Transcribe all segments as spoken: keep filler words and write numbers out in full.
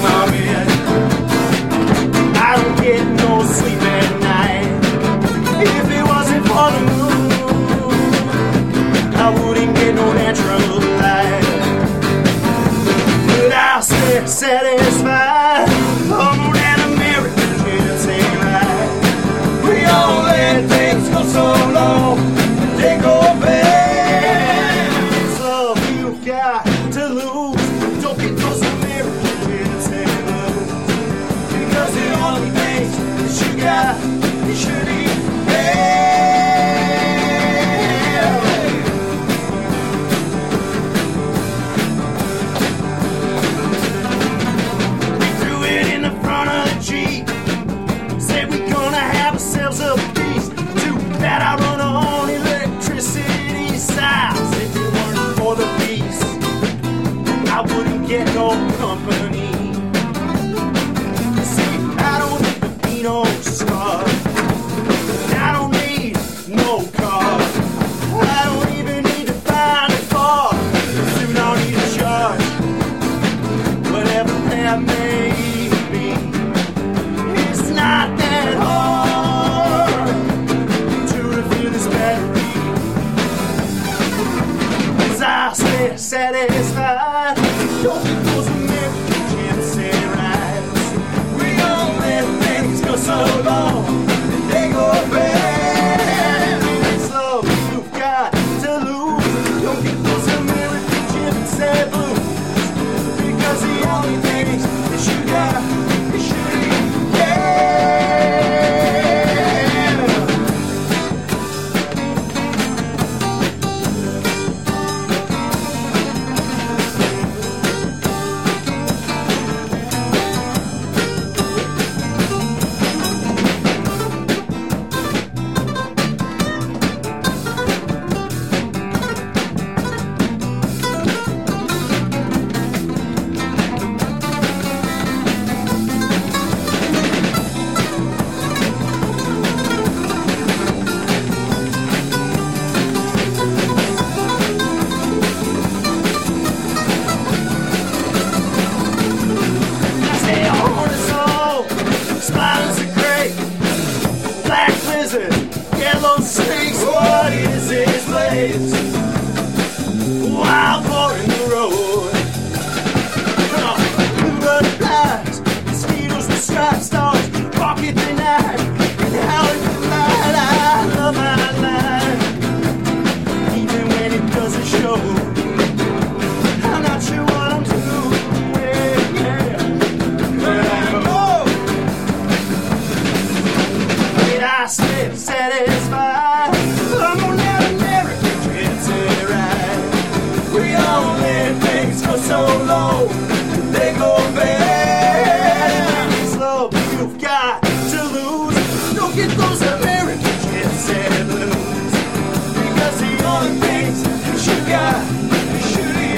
my bed. I don't get no sleep at night. If it wasn't for the moon, I wouldn't get no natural light. But I'll stay satisfied. Oh, that American can't take right. We all let things go so long, they go bad. So you've got to lose. Don't get those American can't take lose. Because the only things that you got, you should eat. We threw it in the front of the Jeep. Said we're gonna have ourselves a piece. Too bad I run on electricity size. If it weren't for the peace, I wouldn't get no company. See, I don't need to be no star. I don't need no car. I don't even need to find a car. Soon I'll need a charge. Whatever that may be, it's not that hard to refill this battery. 'Cause I'll stay satisfied. Don't get those American can't say right. We all let things go so long, and they go bad. So you've got to lose. Don't get those American can't say blues. Because the only things that you got is shooting. Stay on the soul. Spiders are great. Black lizard, yellow snakes. What is this place? Wild boar in the road. Come on, blue butterflies, mosquitoes with striped stars. Rocket the night, and how it can light. I love my life, even when it doesn't show. I'm not sure what I'm doing. Yeah. But I know that I stay satisfied. I'm on that American can't say right. We all let things go so low, they go bad. So you've got to lose. Don't get those American can't say blues. Because the only things that you got is shooting.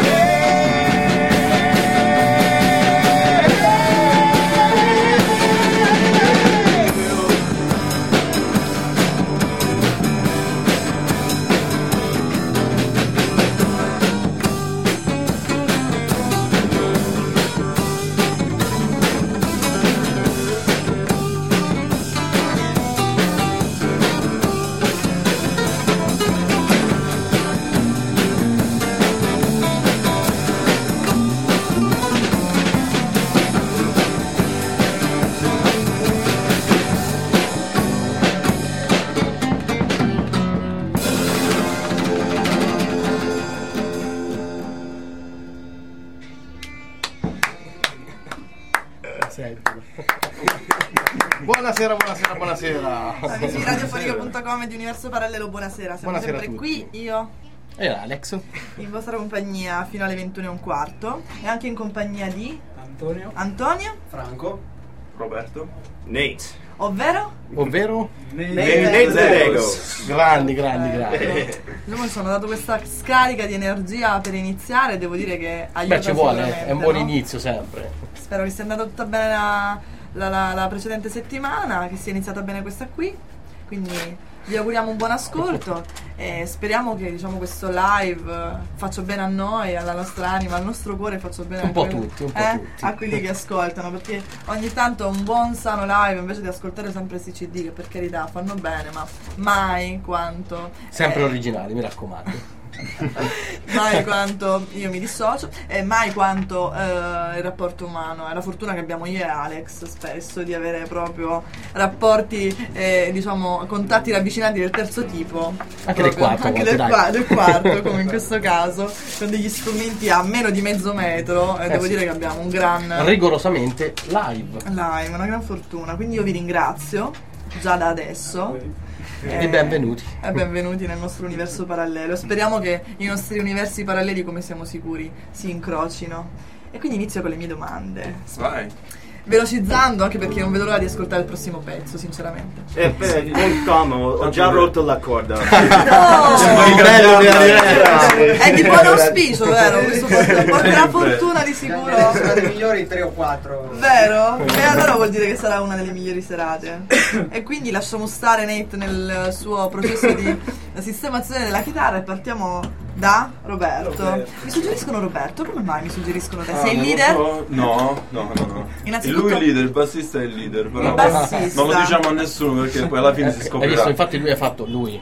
Buonasera, buonasera, buonasera. Amici di radiofonica punto com e di Universo Parallelo, buonasera. Siamo Buonasera sempre a tutti. qui, io E Alex. in vostra compagnia fino alle ventuno e un quarto e anche in compagnia di Antonio, Antonio, Franco, Roberto, Nate, ovvero Ovvero? Nate Nate the Lego. Grandi, grandi, grandi. io mi sono dato questa scarica di energia per iniziare, devo dire che aiuta. Beh, ci vuole, sicuramente, è un buon no? inizio sempre. Spero che sia andata tutta bene la, la, la, la precedente settimana, che sia iniziata bene questa qui, quindi vi auguriamo un buon ascolto e speriamo che diciamo questo live eh, faccia bene a noi, alla nostra anima, al nostro cuore, faccia bene Un a po' quelli- tutti, un po' eh, tutti. a quelli che ascoltano, perché ogni tanto un buon sano live invece di ascoltare sempre questi C D che per carità fanno bene, ma mai quanto Sempre eh, originali, mi raccomando. mai quanto io mi dissocio e mai quanto eh, il rapporto umano. È la fortuna che abbiamo io e Alex spesso di avere proprio rapporti eh, diciamo contatti ravvicinati del terzo tipo, Anche del proprio, quarto, anche a volte, del, dai. qua- del quarto come in questo caso, con degli strumenti a meno di mezzo metro e Eh devo sì. dire che abbiamo un gran Rigorosamente live. live, una gran fortuna, quindi io vi ringrazio già da adesso. E benvenuti. E benvenuti nel nostro universo parallelo. Speriamo che i nostri universi paralleli, come siamo sicuri, si incrocino. E quindi inizio con le mie domande. Vai. Velocizzando, anche perché non vedo l'ora di ascoltare il prossimo pezzo, sinceramente. Eh, beh, con calma, ho ho già rotto la corda. No! Bello di arrivare. È di buon auspicio, vero? Questo porta, porterà fortuna di sicuro. Sono dei migliori tre o quattro. Vero? E allora vuol dire che sarà una delle migliori serate. E quindi lasciamo stare Nate nel suo processo di sistemazione della chitarra e partiamo da Roberto. Roberto. Mi suggeriscono Roberto, come mai mi suggeriscono te? Ah, Sei il non lo leader? so. No, no, no, no. E Innanzitutto- lui è il leader, il bassista è il leader, però Il bassista. non lo diciamo a nessuno perché poi alla fine si Hai visto? scoprirà. Infatti lui ha fatto lui.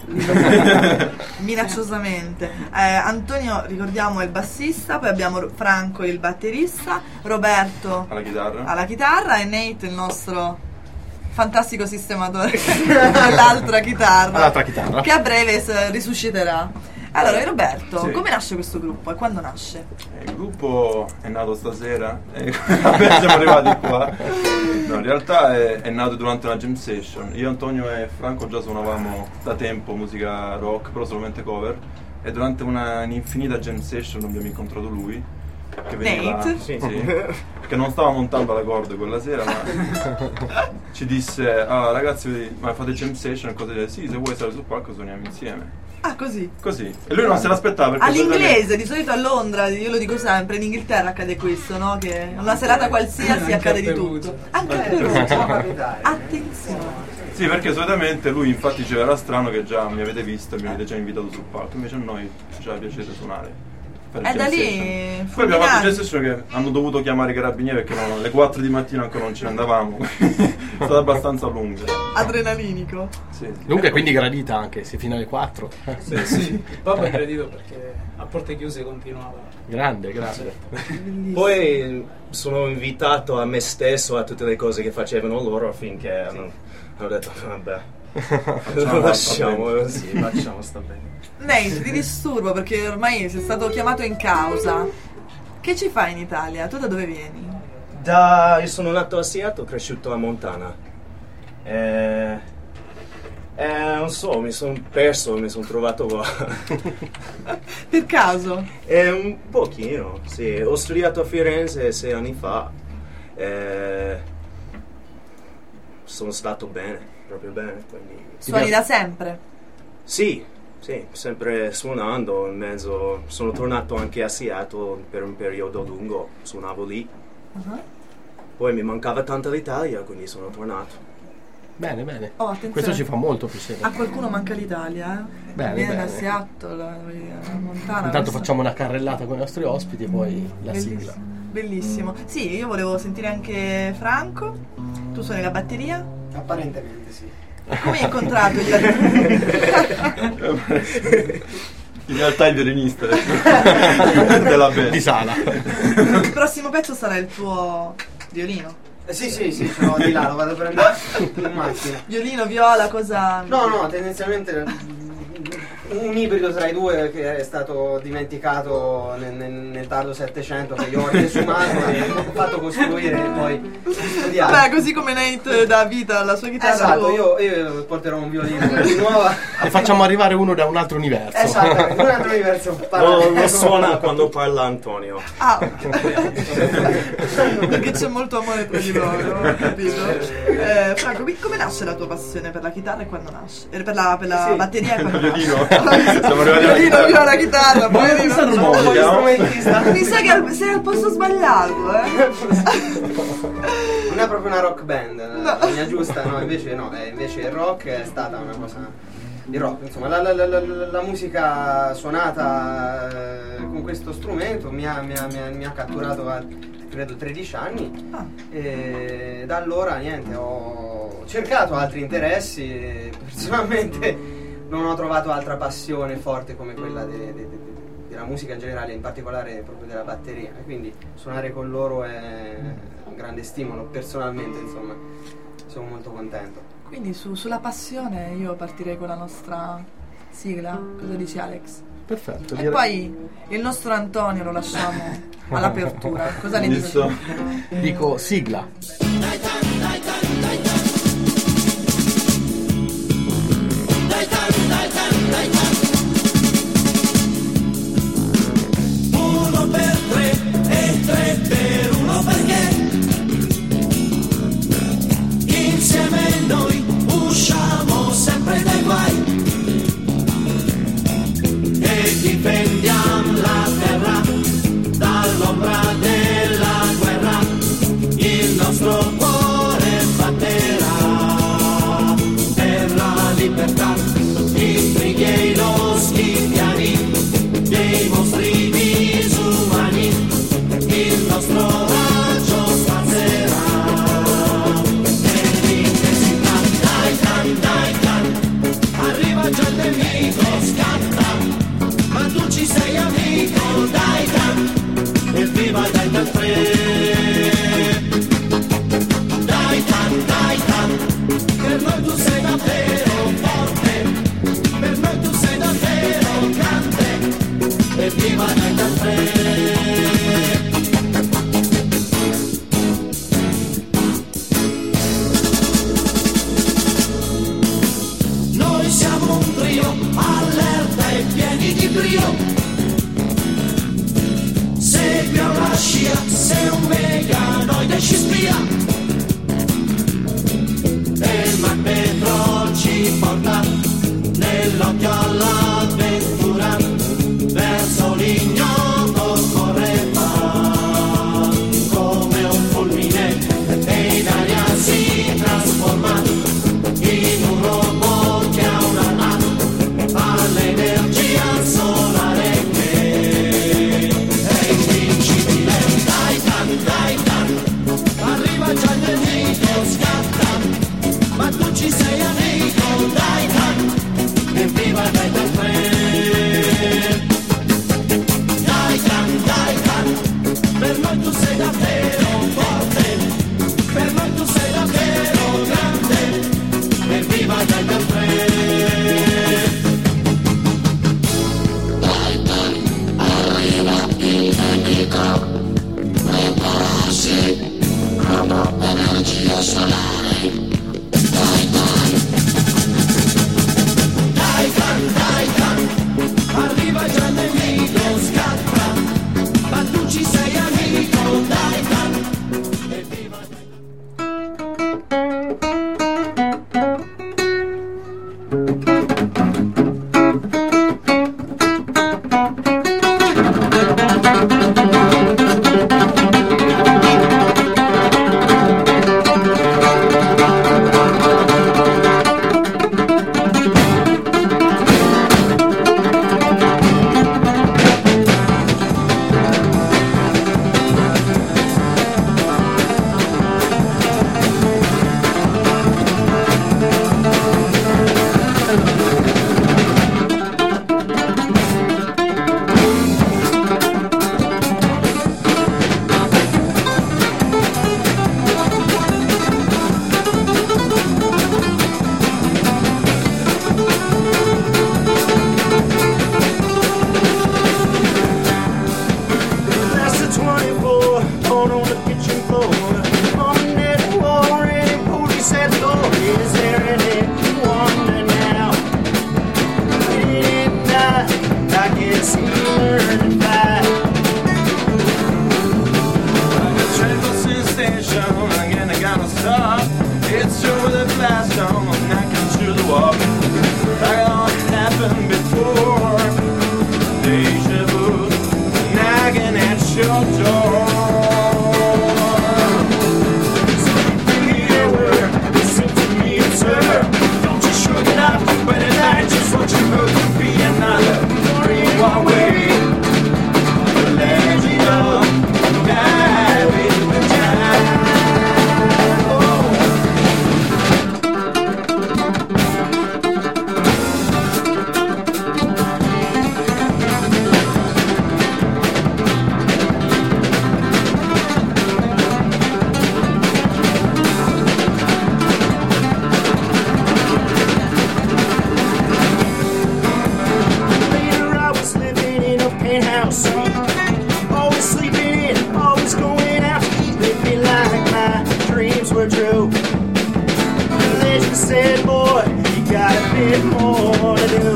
Minacciosamente. Eh, Antonio, ricordiamo, è il bassista, poi abbiamo Ro- Franco, il batterista, Roberto Alla chitarra. alla chitarra e Nate, il nostro fantastico sistematore dell'altra chitarra, All'altra chitarra. che a breve s- risusciterà. Allora, Roberto, Sì. come nasce questo gruppo e quando nasce? Eh, Il gruppo è nato stasera e vabbè, siamo arrivati qua. No, in realtà è, è nato durante una jam session. Io, Antonio e Franco già suonavamo da tempo musica rock, però solamente cover. E durante una un'infinita jam session abbiamo incontrato lui. Che veniva, Nate? sì, sì, che non stava montando la corda quella sera, ma ci disse: ah ragazzi, ma fate jam session e cose del sì, se vuoi stare sul palco suoniamo insieme. Ah, così. Così. E lui non se l'aspettava perché All'inglese, di solito a Londra, io lo dico sempre, in Inghilterra accade questo, no? Che una serata qualsiasi accade di tutto. Anche a Perugia. Può capitare. Attenzione. Sì, perché solitamente lui infatti ci era strano che già mi avete visto e mi avete già invitato sul palco, invece a noi ci fa piacere suonare. fare E jam da lì, session. Poi abbiamo fatto fulminati. jam session che hanno dovuto chiamare i carabinieri perché no, alle quattro di mattina ancora non ce ne andavamo. È stata abbastanza lunga. Adrenalinico. Sì, sì. Dunque quindi gradita anche, se fino alle quattro. Sì, sì. Poi è gradito perché a porte chiuse continuava. Grande, grande. Poi sono invitato a me stesso a tutte le cose che facevano loro finché hanno, hanno detto vabbè, Facciamo, lasciamo, sta bene. sì, facciamo, sta bene. Nate, ti disturbo perché ormai sei stato chiamato in causa. Che ci fai in Italia? Tu da dove vieni? Da, io sono nato a Seattle, cresciuto a Montana. E, e non so, mi sono perso, mi sono trovato qua. Per caso? E un pochino, sì. Ho studiato a Firenze sei anni fa. E sono stato bene, proprio bene. Quindi... Suoni da sempre? Sì, sì, sempre suonando in mezzo. Sono tornato anche a Seattle per un periodo lungo, suonavo lì. Uh-huh. Poi mi mancava tanto l'Italia, quindi sono tornato. Bene, bene. Oh, attenzione. Questo ci fa molto piacere. A qualcuno manca l'Italia, eh? Bene, Viene da bene. Seattle, da Montana. Intanto questo- facciamo una carrellata con i nostri ospiti e poi la Bellissimo. sigla. Bellissimo. Sì, io volevo sentire anche Franco. Tu suoni la batteria? Apparentemente sì. Come hai incontrato il batterista? In realtà è il violinista della band. Di sala. Il prossimo pezzo sarà il tuo violino. Eh, sì, sì, sì, ce l'ho di là, lo vado a prendere in macchina. Violino, viola, cosa? No, no, tendenzialmente un ibrido tra i due che è stato dimenticato nel, nel, nel tardo Settecento, che io ho riesumato e ho fatto costruire e poi studiato. Vabbè, così come Nate dà vita alla sua chitarra. Esatto, tu- io, io porterò un violino di nuova. E facciamo arrivare uno da un altro universo. Esattamente, un altro universo Lo, parallelo. lo suona quando parla Antonio. Ah, ok. Perché c'è molto amore tra di loro, ho capito. Eh, Franco, qui- come nasce la tua passione per la chitarra e quando nasce? Eh, Per la, per la Sì. batteria e quando Violino. nasce? Siamo arrivati alla Violino, chitarra. viola, chitarra, poi Ma violino. sono Sono un musica, no? polistrumentista. Mi sa che al- sei al posto sbagliato, eh. Non è proprio una rock band, la linea giusta, no, invece no, eh, invece il rock è stata una cosa il rock, insomma, la, la, la, la, la musica suonata eh, con questo strumento mi ha, mi ha, mi ha, mi ha catturato a credo tredici anni Ah. e da allora niente, ho cercato altri interessi e personalmente non ho trovato altra passione forte come quella de, de, de, della musica in generale, in particolare proprio della batteria, e quindi suonare con loro è un grande stimolo personalmente, insomma, sono molto contento. Quindi su- sulla passione io partirei con la nostra sigla. Cosa dici, Alex? Perfetto. E direi- poi il nostro Antonio lo lasciamo all'apertura. Cosa ne dici? Visto? Dico sigla. Uno per tre e tre per uno perché insieme noi usciamo sempre dai guai e difendiamo la terra dall'ombra della guerra. Il nostro cuore batterà per la libertà, i brighe e i loschi piani dei mostri disumani. Il nostro raggio spazzerà nell'intensità. Dai can, dai can, arriva già il nemico, scatta, ma tu ci sei amico. Dai can, evviva dai can tre. Dai can, dai can, per noi tu sei davvero forte, per noi tu sei davvero grande. Evviva dai can tre. Noi siamo un trio, allerta e pieni di brio. Seguiamo la scia, sei un meganoide ci spia. E il Magneto ci porta nell'occhio all'avventura, verso l'ignoto correva come un fulmine e in aria si trasforma in un robot che ha un'arma all'energia solare che è invincibile. Dai can, dai can, arriva già il nemico, scatta, ma tu ci sei amico. Dai can, evviva dai can tre. Dai can, dai can, per noi tu sei davvero forte, per noi tu sei davvero grande. Evviva dai can tre. Dai can, dai can, arriva già il nemico, scatta, ma tu ci sei amico. Dai can, evviva dai can. That's the twenty-four, born on the kitchen floor. On the net war, any police at door. Is there anyone now? He didn't die, I guess he learned to fly. Like a travel station, again I gotta stop. It's through the blast on, knocking through the wall. Like it happened before. Deja vu, nagging at your door. Listen to me, sir. Don't you shrug it off, but at night you were true. Religion said, boy, you got a bit more to do.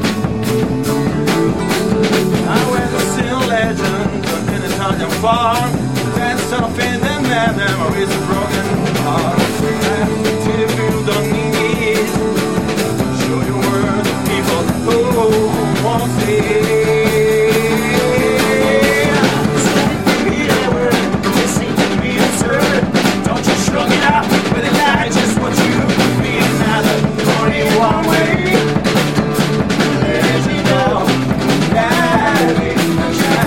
I went to see a legend in an Italian farm. Then something that made memories of broken heart. Till you feel the need. Show your word to people who won't see. Shrug it out with a guy, just what you be another only one way. Let you know that it's a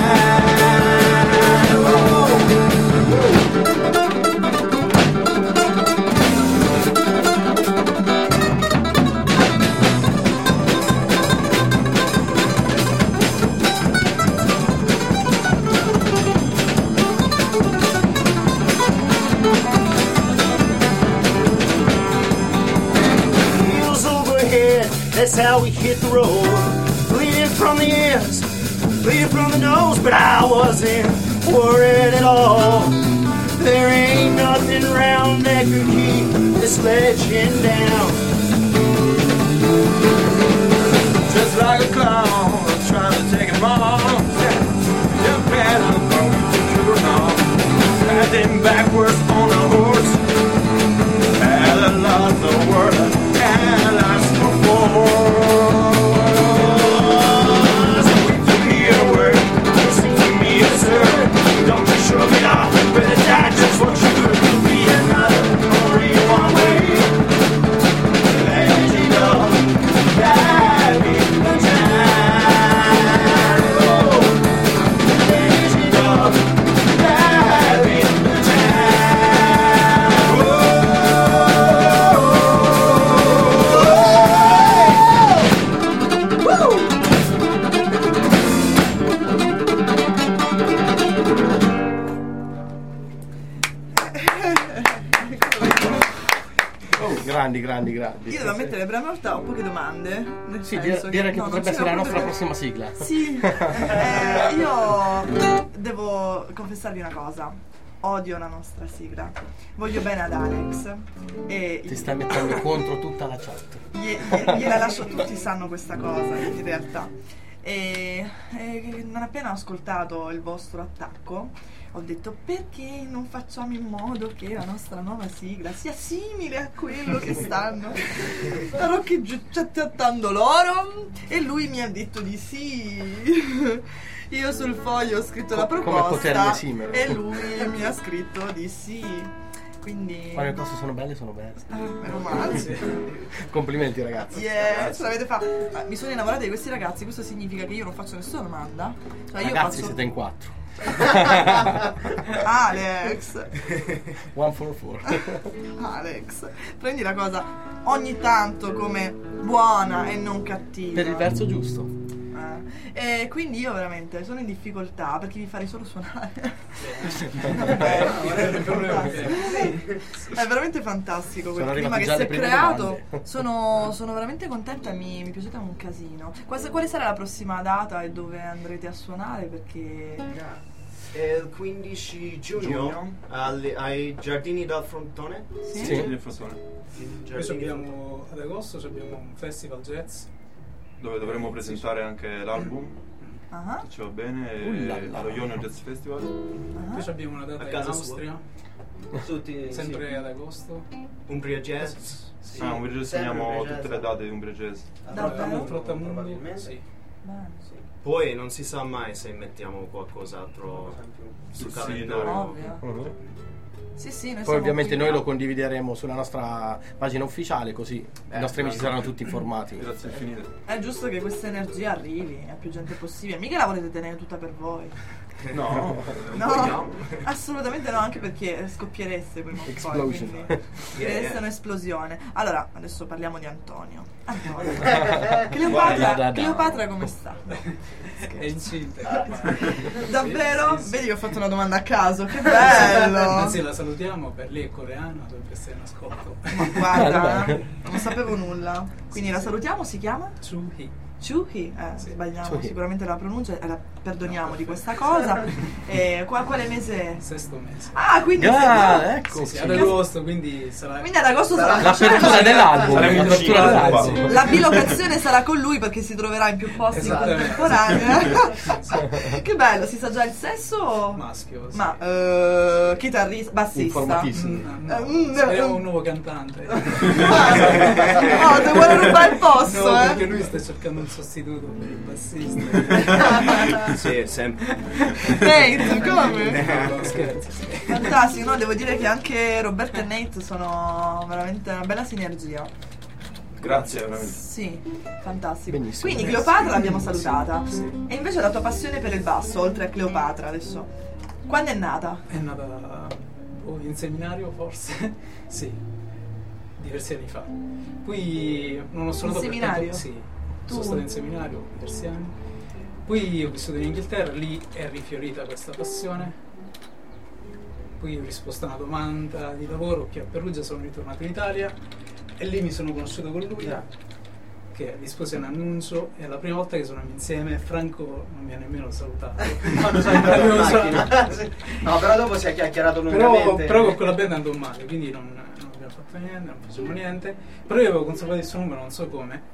That's how we hit the road. Bleeding from the ears, bleeding from the nose. But I wasn't worried at all. There ain't nothing around that could keep this legend down. Just like a clown, I'm trying to take him off. You're better than you wrong. Heading backwards on a horse. Had a lot of work and last before. So if you hear a word, listen to me, sir. Don't you shrug it off, but that's just what you do. Be another, only one way. Let you know that it's the time. Oh, let you know that it's the time. Oh. Grandi, grandi, grandi. Io devo ammettere, per la mia volta ho poche domande. Nel Sì, senso direi, direi che no, potrebbe non ce essere la ne ho nostra proprio- prossima sigla. Sì, eh, io devo confessarvi una cosa. Odio la nostra sigla. Voglio bene ad Alex. E Ti stai mettendo contro tutta la chat. Glie- glie- gliela lascio, tutti sanno questa cosa in realtà. E, e non appena ho ascoltato il vostro attacco, ho detto: perché non facciamo in modo che la nostra nuova sigla sia simile a quello che stanno chattando loro? E lui mi ha detto di sì. Io sul foglio ho scritto la Co- come potermi proposta esimere. e lui mi ha scritto di sì. Quindi Quando le cose sono belle, sono belle. ah, meno male. Complimenti, ragazzi. Yeah, ce l'avete fatta. Ma mi sono innamorata di questi ragazzi, questo significa che io non faccio nessuna domanda. Cioè io Ragazzi, faccio siete in quattro. Alex, One for four. Alex, prendi la cosa ogni tanto come buona e non cattiva. Per il verso giusto. Eh, E quindi io veramente sono in difficoltà perché vi farei solo suonare. È veramente fantastico quel Sono clima arrivate che già si le è prime creato. domande. Sono, sono veramente contenta, mi, mi piace un casino. Quasi- Quale sarà la prossima data e dove andrete a suonare? Perché È il quindici giugno, Giugno. alle- ai Giardini del Frontone. sì? Sì. Del Frontone, I Poi Giardini del abbiamo ad agosto abbiamo un festival jazz. dove dovremo presentare anche l'album, Ah, se ci va bene, Uh e- là là. allo Ionio Jazz Festival. ah. Poi abbiamo una data A in casa Austria, Tutti, sempre ad agosto. Umbria Jazz. sì. Ah, un Sempre registriamo Umbria tutte Jazz. le date di Umbria Jazz. Davvero? Al Trottamundi. Probabilmente. Sì. Bene. Sì. Poi non si sa mai se mettiamo qualcos'altro sul Sul calendario. sito. Ovvio. Mhm. Sì, sì, noi Poi siamo ovviamente qui. noi lo condivideremo sulla nostra pagina ufficiale, così Eh, i nostri amici anche. saranno tutti informati. Grazie infinite. È giusto che questa energia arrivi a più gente possibile. Mica la volete tenere tutta per voi. No, No, vogliamo. assolutamente no, anche perché scoppiereste prima o poi. Explosion. Quindi Yeah, creste yeah. un'esplosione. Allora, adesso parliamo di Antonio. Antonio. Da, da, Cleopatra, da. Cleopatra come sta? È incinta. Davvero? Sì, sì, sì. Vedi che ho fatto una domanda a caso, che bello! Anzi, la salutiamo, per lei è coreana, dovrebbe essere in ascolto. Ma guarda, non sapevo nulla. Quindi la salutiamo, si chiama? Chu-hee. Ciuhi, eh, Sì. sbagliamo Ciuhi. sicuramente la pronuncia, eh, la perdoniamo di questa cosa. E qua, quale mese? Sesto mese. Ah, quindi Ah, ecco. Sì, sì, sì. ad agosto, quindi sarà... quindi ad agosto sarà L'apertura dell'album. Saremo in L'apertura cinque, dell'album. qua. la bilocazione sarà con lui perché si troverà in più posti in Esattamente. contemporanea. Che bello, si sa già il sesso? Maschio, sì. Ma eh, chitarrista, bassista. Informatissimo. Mm, no, Eh, mm, speriamo mm. un nuovo cantante. Oh, ti vuole rubare il posto, No, eh? perché lui sta cercando un sostituto per il bassista. Sì, sempre. Nate, come? No, scherzo, sì. Fantastico, no? Devo dire che anche Roberto e Nate sono veramente una bella sinergia. Grazie, veramente. Sì, fantastico. Benissimo. Quindi Cleopatra l'abbiamo salutata. Sì. E invece la tua passione per il basso, oltre a Cleopatra adesso, quando è nata? È nata oh, in seminario forse? Sì, diversi anni fa. Poi non ho suonato In per seminario? tanto- Sì, Tu? sono stato in seminario diversi anni. Poi ho vissuto in Inghilterra, lì è rifiorita questa passione. Poi ho risposto a una domanda di lavoro qui a Perugia, sono ritornato in Italia e lì mi sono conosciuto con lui, che rispose a un annuncio e la prima volta che suoniamo insieme Franco non mi ha nemmeno salutato. Quando sei entrato in macchina. No, però dopo si è chiacchierato Però, lungamente. però con quella band andò male, quindi non, non abbiamo fatto niente, non facciamo niente. Però io avevo conservato il suo numero, non so come.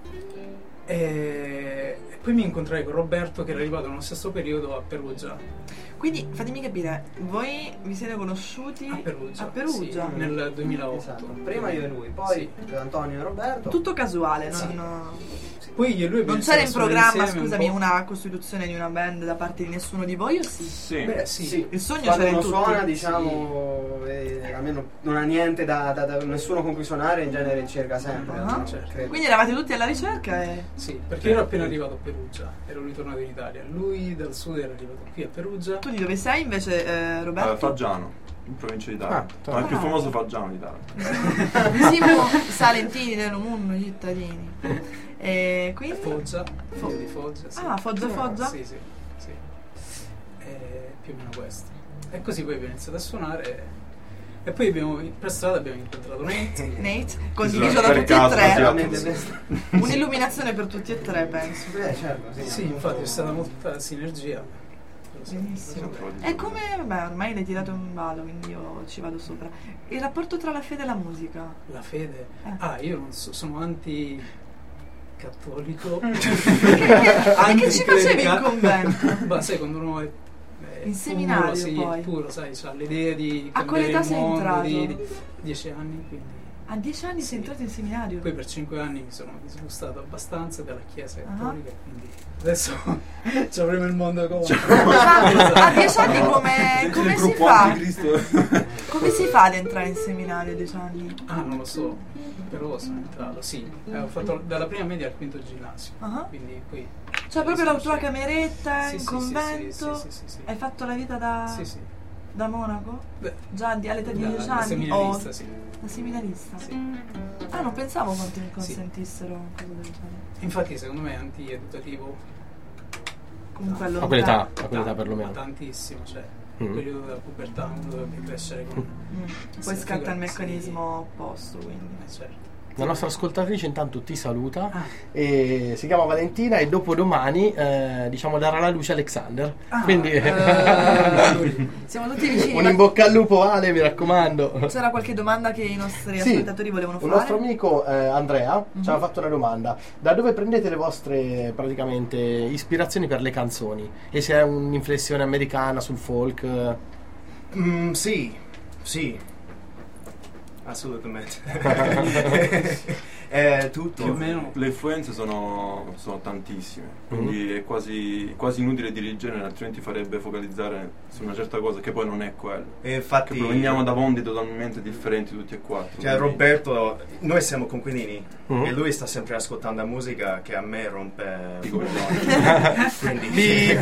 E, e poi mi incontrai con Roberto che era arrivato nello stesso periodo a Perugia. Quindi fatemi capire, voi vi siete conosciuti A Perugia. a Perugia? Sì, nel duemilaotto. Esatto. Prima io e lui, poi Antonio e Roberto. Tutto casuale, Sì. non, Poi io e lui non abbiamo c'era in iniziato a suonare programma, insieme un scusami, po'. una costituzione di una band da parte di nessuno di voi o sì? Sì. Beh, sì. Il sogno Quando c'era in uno tutti. suona, diciamo, eh, almeno non ha niente da, da, da nessuno con cui suonare, in genere cerca sempre. Ah. almeno, Certo. credo. Quindi eravate tutti alla ricerca e... Sì, perché io ero appena arrivato a Perugia, ero ritornato in Italia. Lui dal sud era arrivato qui a Perugia. Tu di dove sei invece, eh, Roberto? Eh, Faggiano, in provincia di Taranto. Ah, Ma è il più ah. famoso Faggiano di Taranto. Siamo salentini del mondo, cittadini. E quindi... Foggia, Fo- figlio di Foggia. Sì. Ah, Foggia, Foggia? Sì, sì, sì. E più o meno questo. E così poi abbiamo iniziato a suonare e poi abbiamo, per strada abbiamo incontrato Nate. Nate, Sì, condiviso sì, da tutti e caricato, tre. sì. Veramente questo. Un'illuminazione per tutti e tre, penso. Eh, certo, sì. Sì, infatti c'è stata molta sinergia. Benissimo. Sì, sì. E come, vabbè, ormai l'hai tirato in ballo, quindi io ci vado sopra. Il rapporto tra la fede e la musica? La fede. Eh. Ah, io non so, sono anti cattolico. E che ci facevi in convento? Ma sai, quando uno è è In puro, seminario, sì, poi. è puro, sai, ha l'idea di A quale cambiare età il sei mondo, entrato? di, di dieci anni, quindi A dieci anni Sì. sei entrato in seminario? poi per cinque anni mi sono disgustato abbastanza dalla chiesa Ah. cattolica, quindi adesso ci avremo il mondo contro. Ma a dieci anni come, Senti come il si gruppo fa? anticristo. Come si fa ad entrare in seminario a dieci anni? Ah, non lo so, però sono entrato, sì. Eh, ho fatto dalla prima media al quinto ginnasio, Ah. quindi poi... Cioè proprio la tua cameretta Sì, in sì, convento? Sì, sì, sì, sì, sì. Hai fatto la vita da, Sì, sì. da monaco? Beh, Già di- all'età di da- dieci da anni? seminarista, O sì. da seminarista? Sì. Ah, non pensavo quanto mi consentissero cose del genere. Infatti secondo me è antieducativo. Comunque A allora. quell'età, a quell'età Tanto, perlomeno. tantissimo, cioè Mm. il periodo della pubertà uno dovrebbe crescere con... Mm. Poi Sì, scatta il figurati, meccanismo opposto, quindi. Eh, certo. La nostra ascoltatrice intanto ti saluta, Ah. e si chiama Valentina e dopodomani eh, diciamo darà alla luce Alexander. Ah, Quindi Eh, siamo tutti vicini. un ma in bocca al lupo, Ale, mi raccomando. c'era qualche domanda che i nostri Sì, ascoltatori volevano un fare? nostro amico eh, Andrea ci Mhm. ha fatto una domanda: da dove prendete le vostre praticamente ispirazioni per le canzoni? E se è un'inflessione americana sul folk? eh, Mm, sì, sì, assolutamente. È tutto. Più o meno. Le influenze sono, sono tantissime, quindi è quasi, quasi inutile dirigere, altrimenti farebbe focalizzare su una certa cosa che poi non è quello. E Che infatti, proveniamo da mondi totalmente differenti tutti e quattro. cioè, quindi- Roberto, noi siamo coinquilini Mhm. e lui sta sempre ascoltando la musica che a me rompe I i coglioni. Quindi,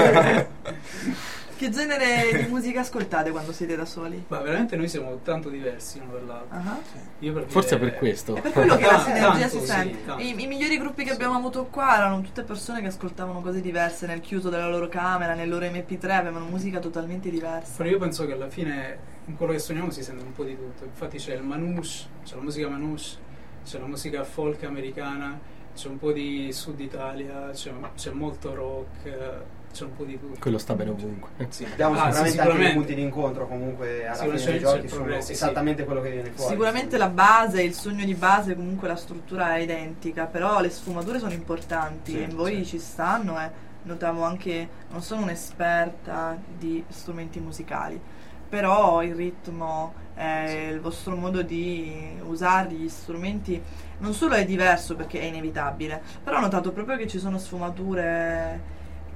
Che genere di musica ascoltate quando siete da soli? Ma veramente noi siamo tanto diversi uno dall'altro. Ah. Io per Forse è dire- per questo. È per quello che la Ah, sinergia tanto, si sì, sente. tanto. I, I migliori gruppi che Sì. abbiamo avuto qua erano tutte persone che ascoltavano cose diverse nel chiuso della loro camera, nel loro emme pi tre, avevano musica totalmente diversa. Però io penso che alla fine in quello che suoniamo si sente un po' di tutto. Infatti c'è il manouche, c'è la musica manouche, c'è la musica folk americana, c'è un po' di Sud Italia, c'è, c'è molto rock, eh, c'è un po' di tutto. Quello sta bene ovunque. Sì. Abbiamo Ah, sicuramente, sì, anche sicuramente. i punti di incontro comunque alla fine Sicuramente dei c'è giochi il sono progresso, sì. esattamente quello che viene fuori. Sicuramente la base, il sogno di base, comunque la struttura è identica, però le sfumature sono importanti Sì, e in voi sì. ci stanno e notavo anche, non sono un'esperta di strumenti musicali, però il ritmo, eh, il vostro modo di usare gli strumenti non solo è diverso perché è inevitabile, però ho notato proprio che ci sono sfumature.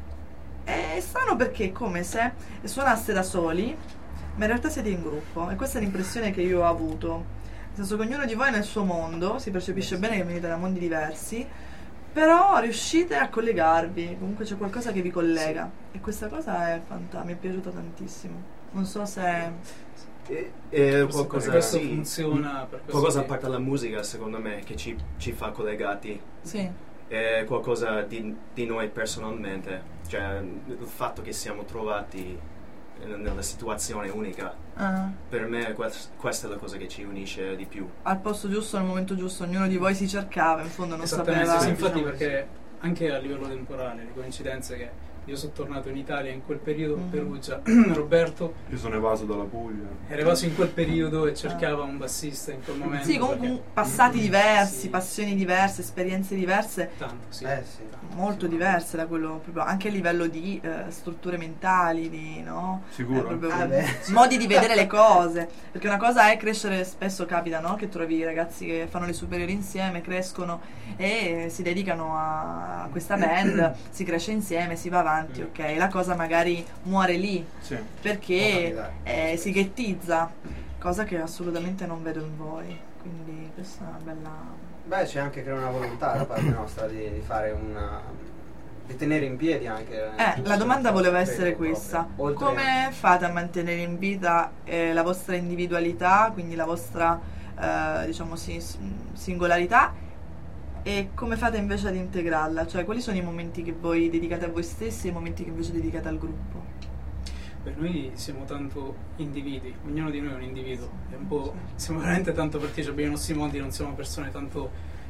È strano perché è come se suonaste da soli, ma in realtà siete in gruppo, e questa è l'impressione che io ho avuto. Nel senso che ognuno di voi è nel suo mondo, si percepisce bene che venite da mondi diversi, però riuscite a collegarvi, comunque c'è qualcosa che vi collega, e questa cosa è fantastica, mi è piaciuta tantissimo. Non so se... E, e Questo- qualcosa, questo sì, funziona per questo qualcosa a sì. parte la musica, secondo me, che ci, ci fa collegati. Sì, È qualcosa di, di noi personalmente, cioè il fatto che siamo trovati in- nella situazione unica. ah, Per me quest- questa è la cosa che ci unisce di più. al posto giusto, al momento giusto, ognuno di voi si cercava, in fondo non Esattamente, sapeva... sì, infatti diciamo, perché anche a livello temporale, le coincidenze che io sono tornato in Italia in quel periodo, Mhm. Perugia, Roberto Io sono evaso dalla Puglia. era evaso in quel periodo e cercava un bassista in quel momento. Sì, comunque perché- passati diversi, Sì. passioni diverse, esperienze diverse, Tanto, sì. Eh sì. molto diverse da quello, proprio anche a livello di eh, strutture mentali, di, no? Sicuro? Eh, proprio Ah, beh. modi di vedere le cose, perché una cosa è crescere, spesso capita, no? Che trovi i ragazzi che fanno le superiori insieme, crescono e si dedicano a questa band, si cresce insieme, si va avanti, ok? La cosa magari muore lì Sì. perché Può capitare. eh, si ghettizza, cosa che assolutamente non vedo in voi, quindi questa è una bella... Beh, c'è anche creare una volontà da parte nostra di, di fare una. Di tenere in piedi anche. Eh, la domanda voleva essere Credo, questa: proprio. Oltre- come fate a mantenere in vita eh, la vostra individualità, quindi la vostra eh, diciamo sì, s- singolarità, e come fate invece ad integrarla? Cioè, quali sono i momenti che voi dedicate a voi stessi e i momenti che invece dedicate al gruppo? Beh, noi siamo tanto individui, ognuno di noi è un individuo, è un po', siamo veramente tanto perché abbiamo i nostri mondi, non siamo persone tanto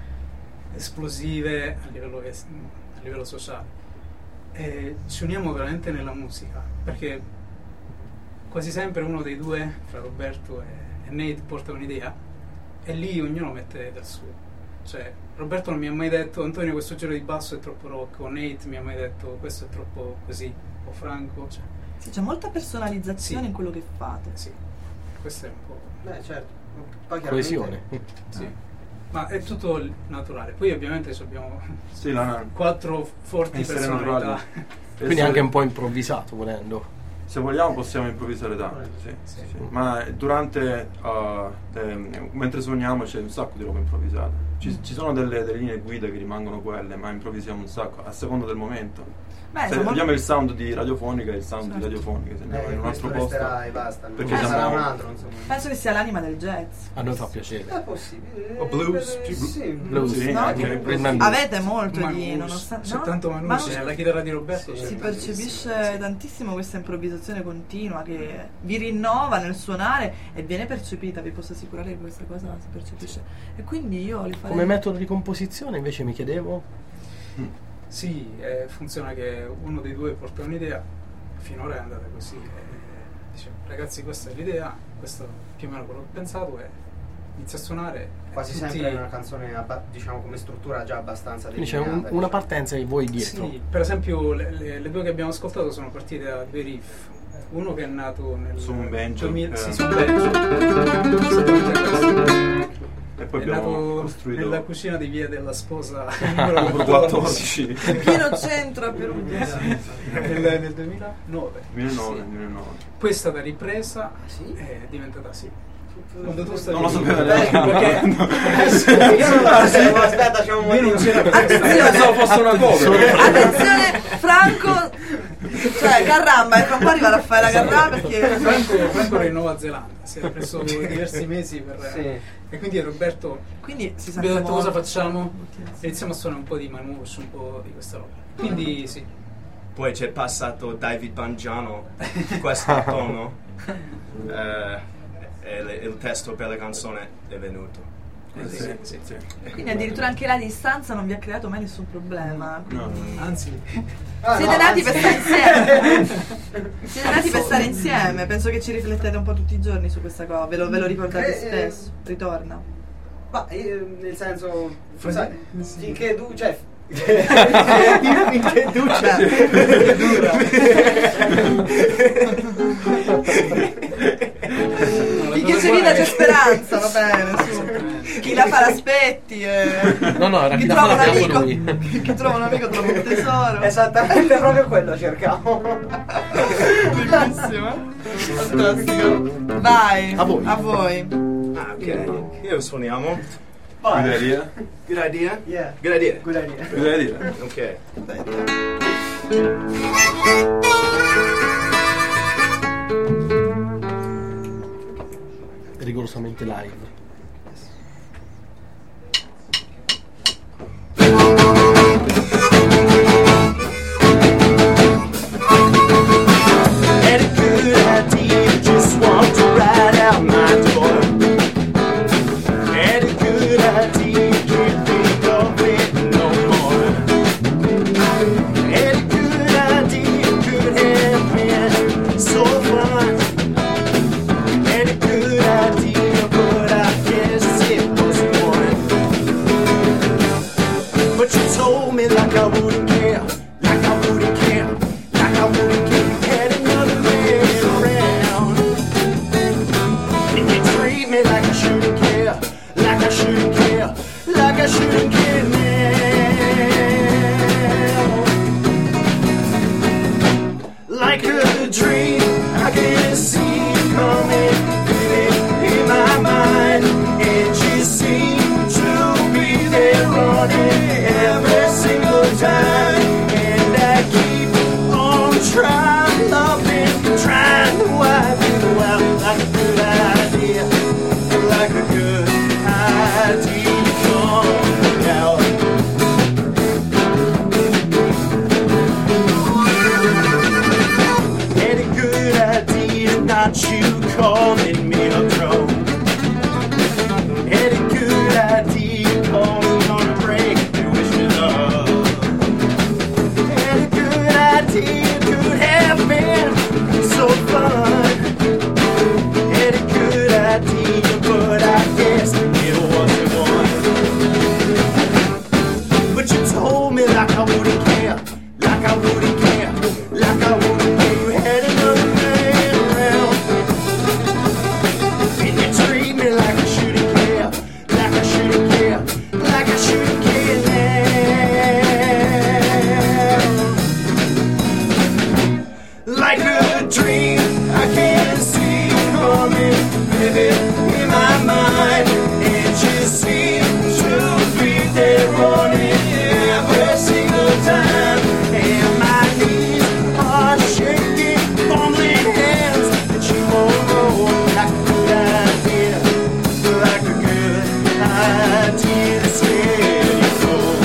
esplosive a livello, es- a livello sociale. E ci uniamo veramente nella musica, perché quasi sempre uno dei due, fra Roberto e, e Nate, porta un'idea e lì ognuno mette del suo. Cioè, Roberto non mi ha mai detto Antonio questo giro di basso è troppo rock, o Nate mi ha mai detto questo è troppo così, o Franco, cioè, Sì, c'è molta personalizzazione Sì. in quello che fate. sì, questo è un po'... Beh, certo. Poi chiaramente- Coesione. Sì. Ma è tutto l- naturale. Poi ovviamente ci abbiamo Sì, la, quattro forti essere personalità. naturali. Quindi Essere- anche un po' improvvisato, volendo. Se vogliamo possiamo improvvisare tanto, sì, sì, Sì. sì. Ma durante, uh, ehm, mentre suoniamo c'è un sacco di roba improvvisata. Ci, ci sono delle, delle linee guida che rimangono quelle, ma improvvisiamo un sacco, a seconda del momento. Beh, Se siamo- abbiamo il sound di radiofonica e il sound Certo. di radiofonica, se andiamo Eh, in un questo altro posto. resterà e basta. Non Perché sarà siamo- un altro, insomma. penso che sia l'anima del jazz. A noi fa piacere. È possibile. O blues, Eh, più blu- sì. blues, Sì, no? anche Che- blues. rhythm and Avete molto Manus, di... nonostante... c'è no? tanto Manus, Manus- nella chitarra di Roberto. Sì, c'è si tantissimo, percepisce sì. tantissimo questa improvvisazione continua che vi rinnova nel suonare e viene percepita, vi posso assicurare che questa cosa si percepisce. E quindi io li farei... Come metodo di composizione invece mi chiedevo, Sì, eh, funziona che uno dei due porta un'idea, finora è andata così. E dice, ragazzi questa è l'idea, questo è più o meno quello che ho pensato e inizia a suonare. e Quasi tutti- sempre è una canzone, abba- diciamo, come struttura già abbastanza quindi c'è delineata. un- una diciamo. partenza di voi dietro. Sì, per esempio le, le- le due che abbiamo ascoltato sono partite da due riff. Uno che è nato nel Su un banjo, duemila, eh. sì, su un banjo. Esattamente questo. E poi È abbiamo nato costruito nella cucina di via della sposa numero quattordici. Pieno centro a Perugia. nel, nel duemilanove. duemilanove, duemilanove. Poi è stata ripresa Sì? e è diventata sì. Quando tu stai Non lo sapevo Beh, neanche. perché Io non lo sapevo, aspetta, c'è un io non motivo. c'era questa. Pensavo fosse una cover. Attenzione, Franco, cioè Carramba, e fra un po' arriva Raffaella Carrà perché... Franco, Franco era in Nuova Zelanda, si è preso diversi mesi per... Sì. E quindi Roberto Quindi si abbiamo detto cosa molto. facciamo? Iniziamo a suonare un po' di Manouche, un po' di questa roba. Quindi sì. Poi c'è passato David Bangiano, questo tono, eh, e le- il testo per la canzone è venuto. Eh, Sì, sì, sì. sì. Quindi addirittura anche la distanza non vi ha creato mai nessun problema. No, Anzi, Ah, Siete no, nati anzi. per stare insieme. Siete nati per stare insieme. Penso che ci riflettete un po' tutti i giorni su questa cosa. Ve lo, ve lo ricordate Eh, spesso. Ritorna. Ma eh, nel senso, Sì. sai, Sì. finché tu, cioè, Finché duce. Finché c'è vita c'è speranza, va bene, su. Chi la fa l'aspetti. Eh. No, no, era Chi chi la trova fa un l'abbiamo amico. noi. Chi trova un amico trova un tesoro. esattamente proprio quello cercavo. Bellissimo. Fantastico. Vai. A voi. A voi. Ah, ok. Io suoniamo. Good idea. Good idea? Yeah, Good idea. good idea. Good idea. Ok. Rigorosamente live. Had a good idea, just walked right out my door. Had a good idea, can't think of it no more. Had a good idea, could have been so fun. Had a good idea, but I guess it was one. But you told me like I wouldn't care, like I wouldn't care, like I wouldn't care. You had another man around, and you treat me like I shouldn't care, like I shouldn't care, like I shouldn't care now. Like a dream, I can see you coming in my mind, and you seem to be there running every single time. And I keep on trying, loving, trying to wipe you out like a good idea, like a good idea. Come out. Had a good idea, not you calling me a drone. Had a good idea, calling on a break, you wish me love. Had a good idea, could have been so fun. Had a good idea, but I guess it wasn't one. But you told me like I wouldn't care, like I wouldn't care, like I wouldn't care. You had another man around, and you treat me like I shouldn't care, like I shouldn't care, like I shouldn't care now. Like a dream, I can't see you coming, vivid in my mind, and you seem to be there running every single time. And my knees are shaking, fumbling hands that you won't know. Like a good idea, like a good idea to scare you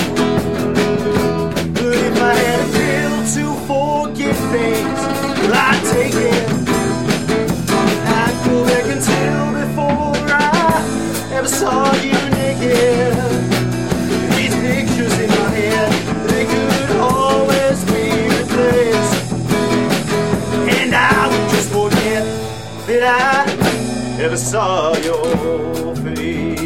so. But if I had a pill to forget things, well, I'd take it. I'd go back and tell before I ever saw you naked. These pictures in my head, they could always be replaced, and I would just forget that I ever saw your face.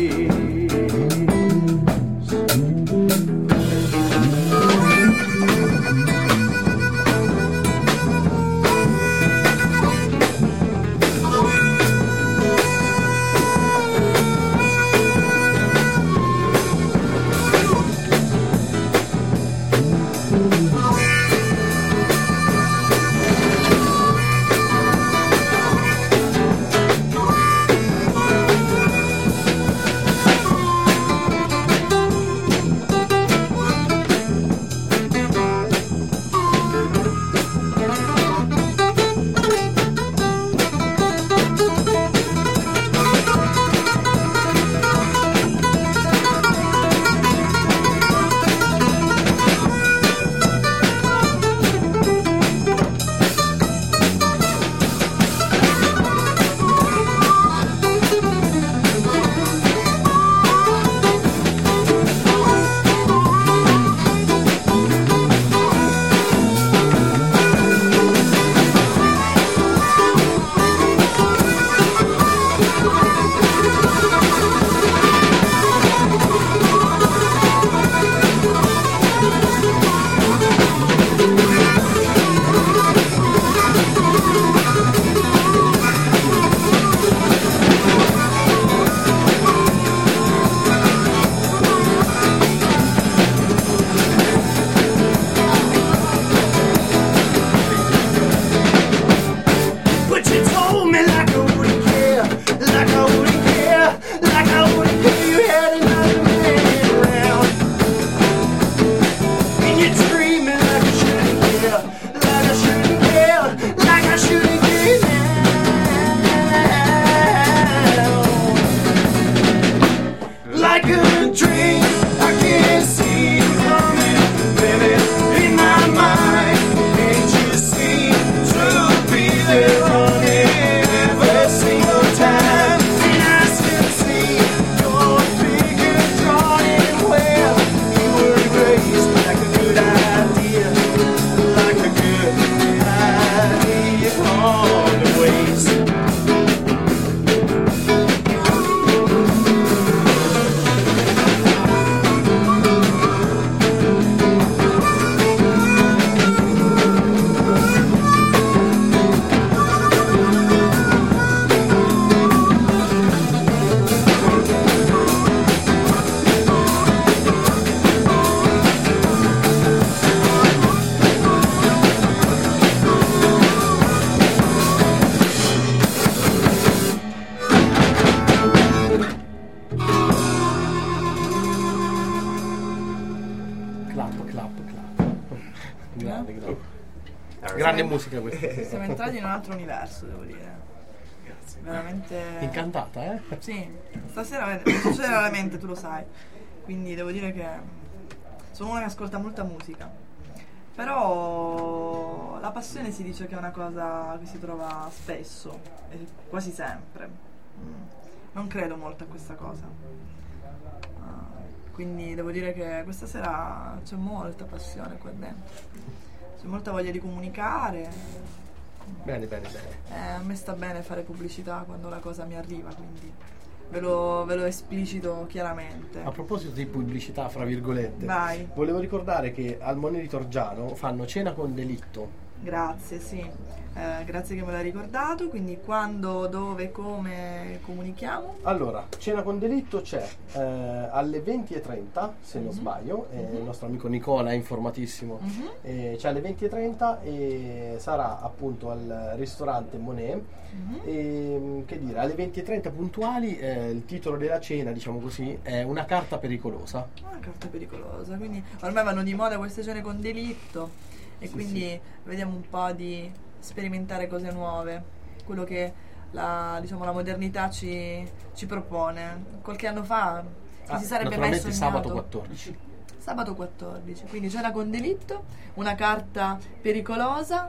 Paris. Grande musica questa. Siamo entrati in un altro universo, devo dire. Grazie. Veramente. Incantata, eh? Sì, stasera mi succede raramente, tu lo sai. Quindi devo dire che sono una che ascolta molta musica. Però la passione si dice che è una cosa che si trova spesso, e quasi sempre. Mm. Non credo molto a questa cosa. Uh, quindi devo dire che questa sera c'è molta passione qua dentro. C'è molta voglia di comunicare. Bene, bene, bene. Eh, a me sta bene fare pubblicità quando la cosa mi arriva, quindi ve lo, ve lo esplicito chiaramente. A proposito di pubblicità, fra virgolette, Vai. volevo ricordare che al Moneri Torgiano fanno Cena con Delitto. Grazie, sì. Eh, grazie che me l'hai ricordato. Quindi quando, dove, come comunichiamo? Allora, Cena con Delitto c'è eh, alle venti e trenta, se non Mhm. sbaglio, eh, Mhm. il nostro amico Nicola è informatissimo. Mhm. Eh, c'è alle venti e trenta e sarà appunto al ristorante Monet. Mhm. E, che dire, alle venti e trenta puntuali, eh, il titolo della cena, diciamo così, è Una carta pericolosa. Una carta pericolosa, quindi ormai vanno di moda queste cene con delitto e Sì, quindi sì. vediamo un po' di sperimentare cose nuove, quello che la, diciamo, la modernità ci, ci propone. Qualche anno fa chi Ah, si sarebbe mai naturalmente sognato? sabato quattordici. Sabato quattordici, quindi cena con delitto, una carta pericolosa,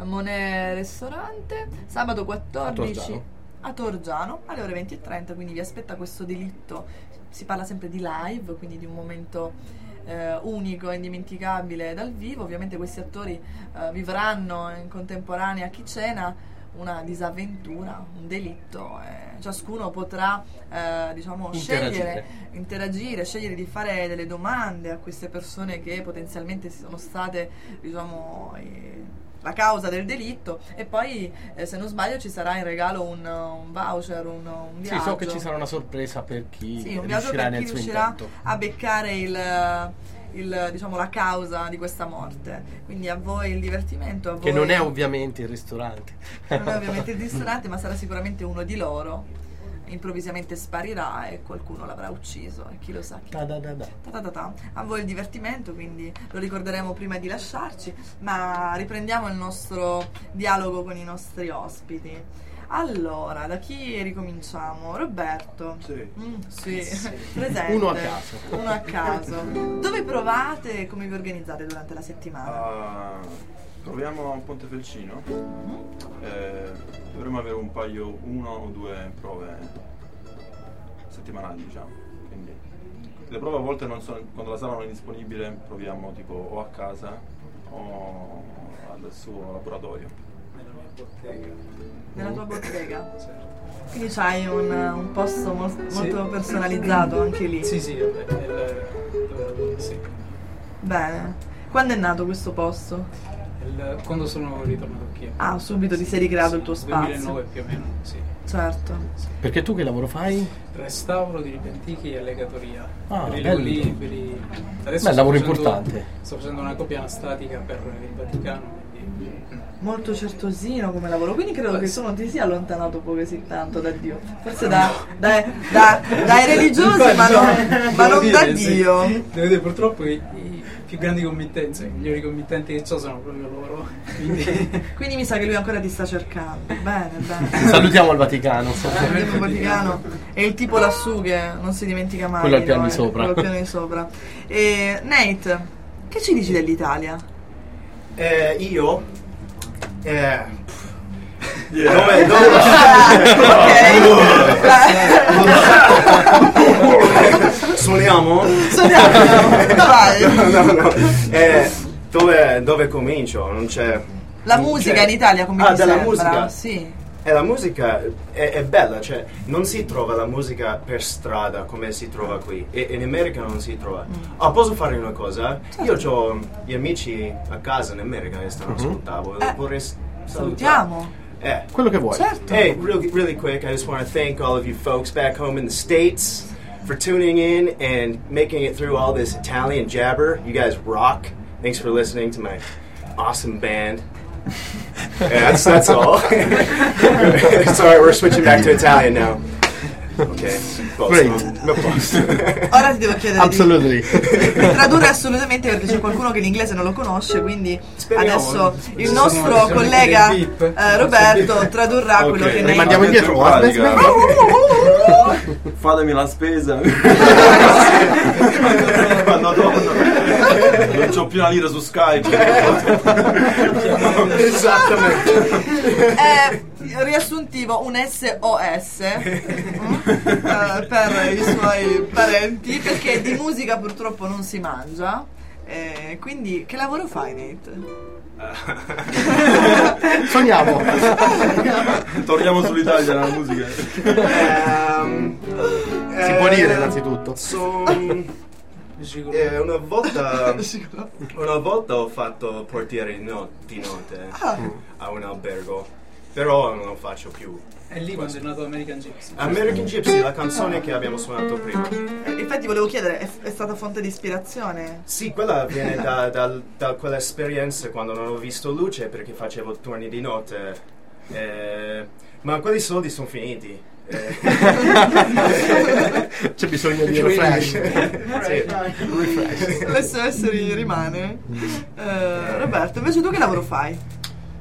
Monet ristorante, sabato quattordici A Torgiano. a Torgiano alle ore venti e trenta, quindi vi aspetta questo delitto. Si parla sempre di live, quindi di un momento eh, unico, indimenticabile dal vivo. Ovviamente questi attori eh, vivranno in contemporanea a chi cena una disavventura, un delitto, eh, ciascuno potrà eh, diciamo Interagire. scegliere, interagire, scegliere di fare delle domande a queste persone che potenzialmente sono state, diciamo, eh, la causa del delitto, e poi eh, se non sbaglio ci sarà in regalo un, un voucher, un, un viaggio. Sì, so che ci sarà una sorpresa per chi Sì, un viaggio riuscirà per nel chi suo riuscirà intento. a beccare il, il, diciamo, la causa di questa morte. Quindi a voi il divertimento, a voi Che non è ovviamente il ristorante. non è ovviamente il ristorante, ma sarà sicuramente uno di loro. Improvvisamente sparirà e qualcuno l'avrà ucciso, e chi lo sa chi. Da da da da. Ta ta ta ta. A voi il divertimento, quindi lo ricorderemo prima di lasciarci, ma riprendiamo il nostro dialogo con i nostri ospiti. Allora, da chi ricominciamo? Roberto. Sì. Mm, sì. Presente. Uno a caso. Uno a caso. Dove provate e come vi organizzate durante la settimana? Ah, proviamo a Pontefelcino. Mhm. Eh, dovremmo avere un paio, uno o due prove settimanali, diciamo. Quindi le prove a volte non sono, quando la sala non è disponibile, proviamo tipo o a casa o al suo laboratorio. Nella mia bottega. Nella tua bottega? Certo. Quindi c'hai un, un posto mol- Sì. molto personalizzato anche lì. Sì, sì, vabbè, è il- dove lavoro, sì. Bene. Quando è nato questo posto? Il- quando sono ritornato qui. Ah, subito ti sei ricreato il tuo spazio. duemilanove più o meno, sì. Certo. Perché tu che lavoro fai? Restauro di libri antichi e legatoria. Ah, per i bello. libri. Adesso Beh, sto lavoro facendo- importante. Sto facendo una copia anastatica per il Vaticano, quindi Molto certosino come lavoro, quindi credo Beh, che sì. tu non ti sia allontanato poi così tanto da Dio. Forse da, da- da- dai religiosi, ma non, ma Devo non da dire, sì. Dio. Devo dire, purtroppo i, i più grandi committenze, i migliori committenti che ho sono proprio loro. Quindi Quindi mi sa che lui ancora ti sta cercando. Bene, bene. Salutiamo il Vaticano. Il Vaticano è il tipo lassù che non si dimentica mai. Quello al piano no? di sopra. Quello al piano di sopra. E, Nate, che ci dici dell'Italia? Eh, io? Eh, Yeah. dove, dove, Ok. suoniamo? Suoniamo. Vai. No, no, no. Eh, dove, dove comincio? Non c'è... La non musica c'è- in Italia come ah, ti della sembra? musica? Sì. E la musica è, è bella, cioè non si trova la musica per strada come si trova qui, e in America non si trova. Ah, posso fare una cosa? Io ho gli amici a casa in America che stanno ascoltando, Eh, vorrei s- Salutiamo. Eh. Quello che vuoi. Certo. Hey, really, really quick, I just want to thank all of you folks back home in the States for tuning in and making it through all this Italian jabber. You guys rock. Thanks for listening to my awesome band. Yeah, that's, that's all. Sorry, we're switching back to Italian now. Ok, posso. Great. Non posso. Ora ti devo chiedere Absolutely. di tradurre assolutamente, perché c'è qualcuno che l'inglese non lo conosce, quindi Speriamo. adesso il Ci nostro sono- ci sono collega dei beep. eh, Roberto tradurrà quello Ok, che Ne ne mandiamo Avete indietro. in pratica- Aspetta, Fatemi la spesa. Quando torno non c'ho più una lira su Skype. Esattamente. è riassuntivo un S O S mm, eh, per i suoi parenti, perché di musica purtroppo non si mangia. Eh, quindi che lavoro fai, Nate? Sogniamo. Torniamo sull'Italia nella musica. Ehm, Si può dire innanzitutto. So, eh, una volta una volta ho fatto portiere di, no- di notte a un albergo, però non lo faccio più. È lì quando è nato American Gypsy. American Gypsy, la canzone che abbiamo suonato prima. Eh, infatti volevo chiedere, è, è stata fonte di ispirazione? Sì, quella viene da, da, da quell'esperienza quando non ho visto luce perché facevo turni di notte. Eh, ma quelli soldi sono finiti. Eh, C'è bisogno di refresh. sì. L'S O S ri- rimane. Eh, Roberto, invece tu che lavoro fai?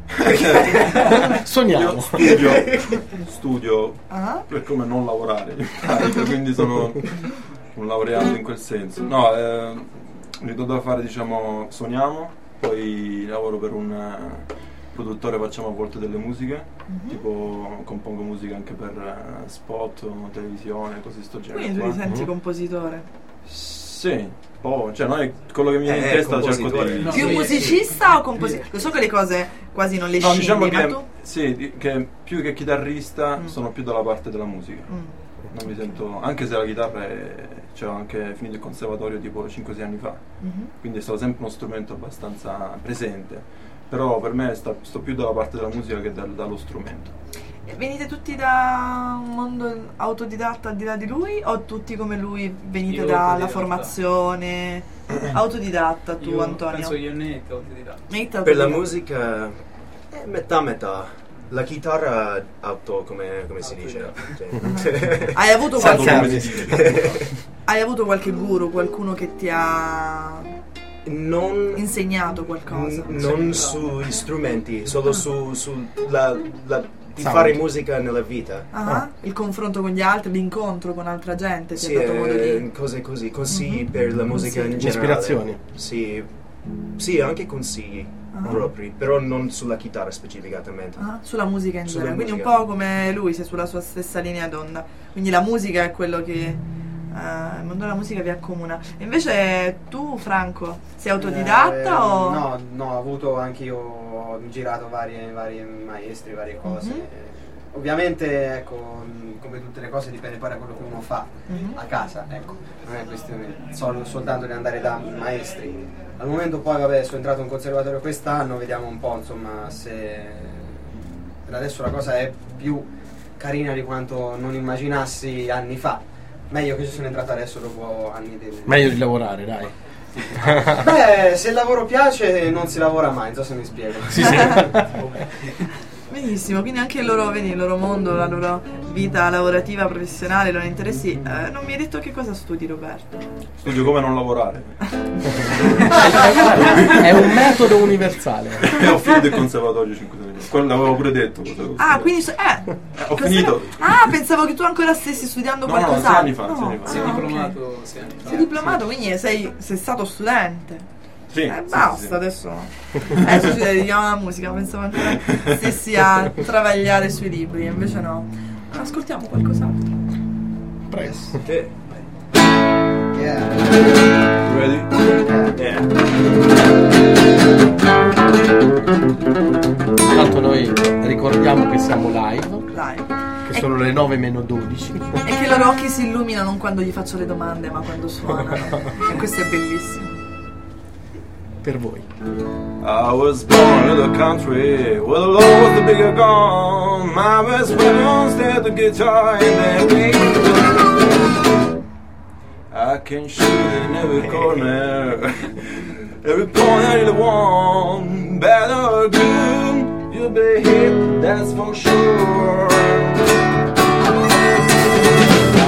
Io Sogniamo. studio, studio Ah? per come non lavorare, quindi sono un laureato in quel senso. No, eh, mi do da fare, diciamo, suoniamo, poi lavoro per un eh, produttore, facciamo a volte delle musiche, tipo compongo musica anche per eh, spot, televisione, così sto genere. Quindi tu ti qua. senti compositore? Sì, un po', cioè noi quello che mi viene in Eh, testa cerco compositore. di... No, Più sì, musicista o compositore? Lo so che le cose quasi non le No, scindi, diciamo ma che, tu? sì, di- che più che chitarrista Mm. sono più dalla parte della musica. Mm. Non mi sento, anche se la chitarra è, cioè ho anche finito il conservatorio tipo cinque sei anni fa, Mhm. quindi è stato sempre uno strumento abbastanza presente, però per me sta- sto più dalla parte della musica che dal- dallo strumento. E venite tutti da un mondo autodidatta al di là di lui, o tutti come lui venite Io dalla autodidatta. formazione autodidatta tu, Io Antonio? penso io ne autodidatta. Nate Per la autodidatta. musica è metà metà. La chitarra auto, come, come si dice? Cioè- Hai avuto Santo qualche come si dice. hai avuto qualche guru, qualcuno che ti ha non insegnato qualcosa? N- non sugli strumenti, solo su, su la, la- di Sound. fare musica nella vita. Ah, il confronto con gli altri, l'incontro con altra gente ti Sì, ha dato modo eh, di... cose così, consigli Mhm. per la musica in generale. Ispirazioni. Sì, sì, anche consigli Ah. propri, però non sulla chitarra specificatamente. Ah, sulla musica in Sulla genere, quindi un musica. po' come lui, sei sulla sua stessa linea d'onda. Quindi la musica è quello che eh, il mondo della musica vi accomuna. E invece tu, Franco, sei autodidatta Eh, o No, no, ho avuto anche io, ho girato vari, vari maestri, varie cose. Mhm. Ovviamente, ecco, mh, come tutte le cose dipende poi da quello che uno fa Mhm. a casa, ecco. Non è questione solo, soltanto di andare da maestri. Al momento poi, vabbè, sono entrato in conservatorio quest'anno, vediamo un po', insomma, se per adesso la cosa è più carina di quanto non immaginassi anni fa. Meglio che ci sono entrato adesso dopo anni di... Meglio di lavorare, dai. Beh, se il lavoro piace non si lavora mai, non so se mi spiego. Sì, sì. benissimo, quindi anche il loro, vedi, il loro mondo, la loro vita lavorativa, professionale, i loro interessi. Eh, non mi hai detto che cosa studi, Roberto? Studio come non lavorare. È un metodo universale. E ho finito il conservatorio cinque anni fa. Quello l'avevo pure detto. cosa avevo Ah, studiato. quindi so- eh, ho cos'era? finito. Ah, pensavo che tu ancora stessi studiando No, no, qualcos'altro. sei anni fa, sei anni fa. Si è Ah, ok. diplomato sei anni fa. Sei diplomato, quindi sei, sei stato studente. Sì, Eh, sì, basta, sì, sì. adesso. Adesso ci dedichiamo alla musica. Pensavo ancora stessi a travagliare sui libri, invece no. Ascoltiamo qualcos'altro. Prego. Che- Yeah. Ready? eh, Intanto noi ricordiamo che siamo live, Dai. che sono le nove meno dodici. E che i loro occhi si illuminano non quando gli faccio le domande, ma quando suonano. E questo è bellissimo. Per voi. I was born in the country where the law was the bigger gun. My best friend stayed the guitar and they I can shoot in every corner, every corner you want. Bad or good, you'll be hit, that's for sure.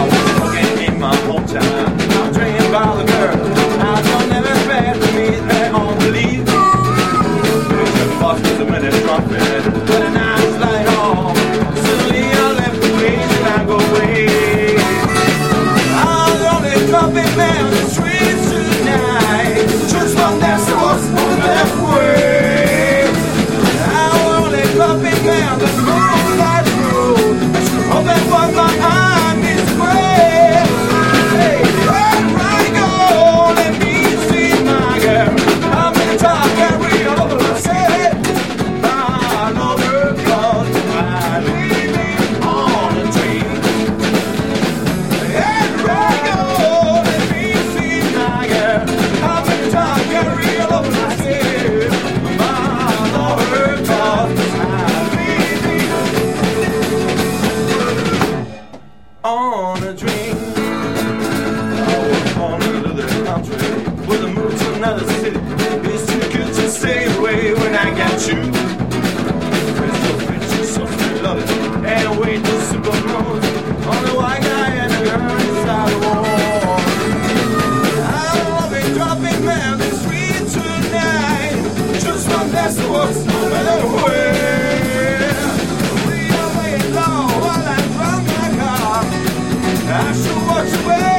another city. It's too good to stay away when I got you. Crystal pictures of my love and wait to supernova on the white guy and the girl inside the wall. I love it dropping down the street tonight. Just one that's the worst no matter where. We are waiting low while I run my car. I should watch away.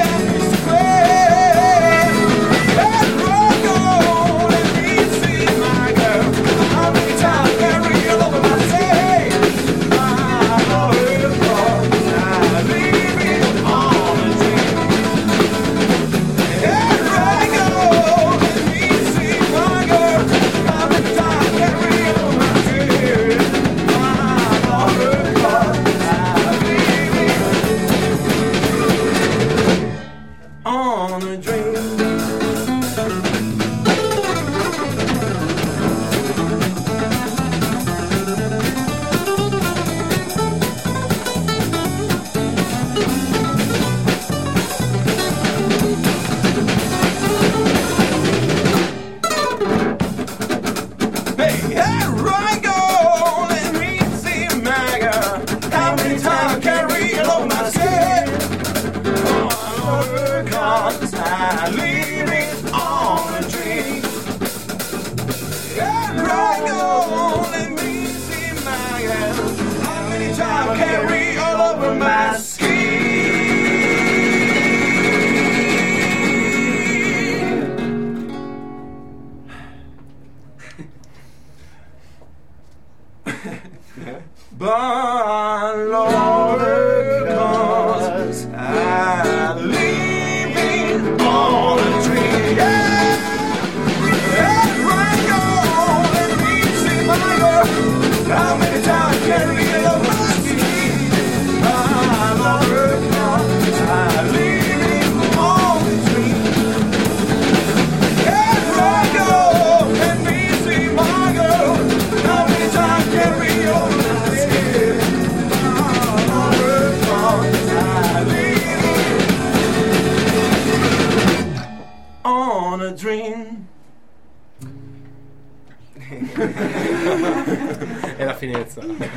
È la finezza.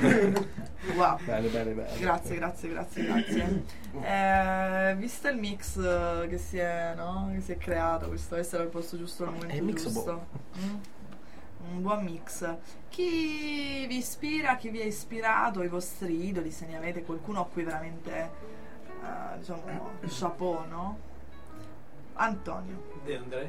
Wow. Bene, bene, bene. Grazie, grazie, grazie, grazie. Eh, visto il mix eh, che si è, no? Che si è creato, questo essere al posto giusto al momento È il mix giusto. Mm? Un buon mix. Chi vi ispira, chi vi ha ispirato, i vostri idoli, se ne avete qualcuno a cui veramente eh, diciamo chapeau, no? Antonio. De André.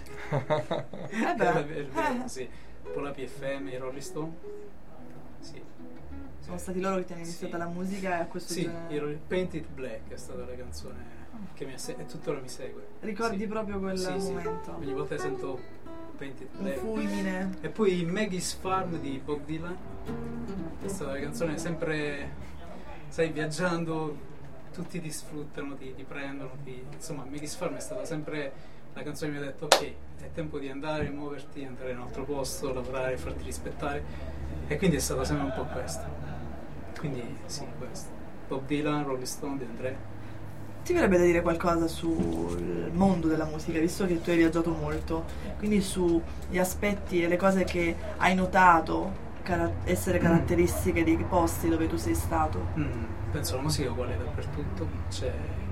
Eh beh, eh. Sì. Un po' la P F M, i Rolling Stone. Sì. Sono stati loro che ti hanno iniziato Sì. la musica e a questo Sì, genere. i Rolling- Painted Black è stata la canzone che mi ha se- e tuttora mi segue. Ricordi Sì. proprio quel Sì, sì. momento? Ogni volta che sento Painted Un Black. fulmine. E poi Maggie's Farm di Bob Dylan. È stata la canzone sempre, sai, viaggiando, tutti ti sfruttano, ti, ti prendono, ti... insomma Maggie's Farm è stata sempre la canzone che mi ha detto ok, è tempo di andare, muoverti, andare in un altro posto, lavorare, farti rispettare, e quindi è stata sempre un po' questo. Quindi sì, questo. Bob Dylan, Rolling Stone, De André. Ti verrebbe da dire qualcosa sul mondo della musica, visto che tu hai viaggiato molto, quindi sugli aspetti e le cose che hai notato cara- essere caratteristiche dei posti dove tu sei stato? Mm, penso la musica è uguale dappertutto, c'è...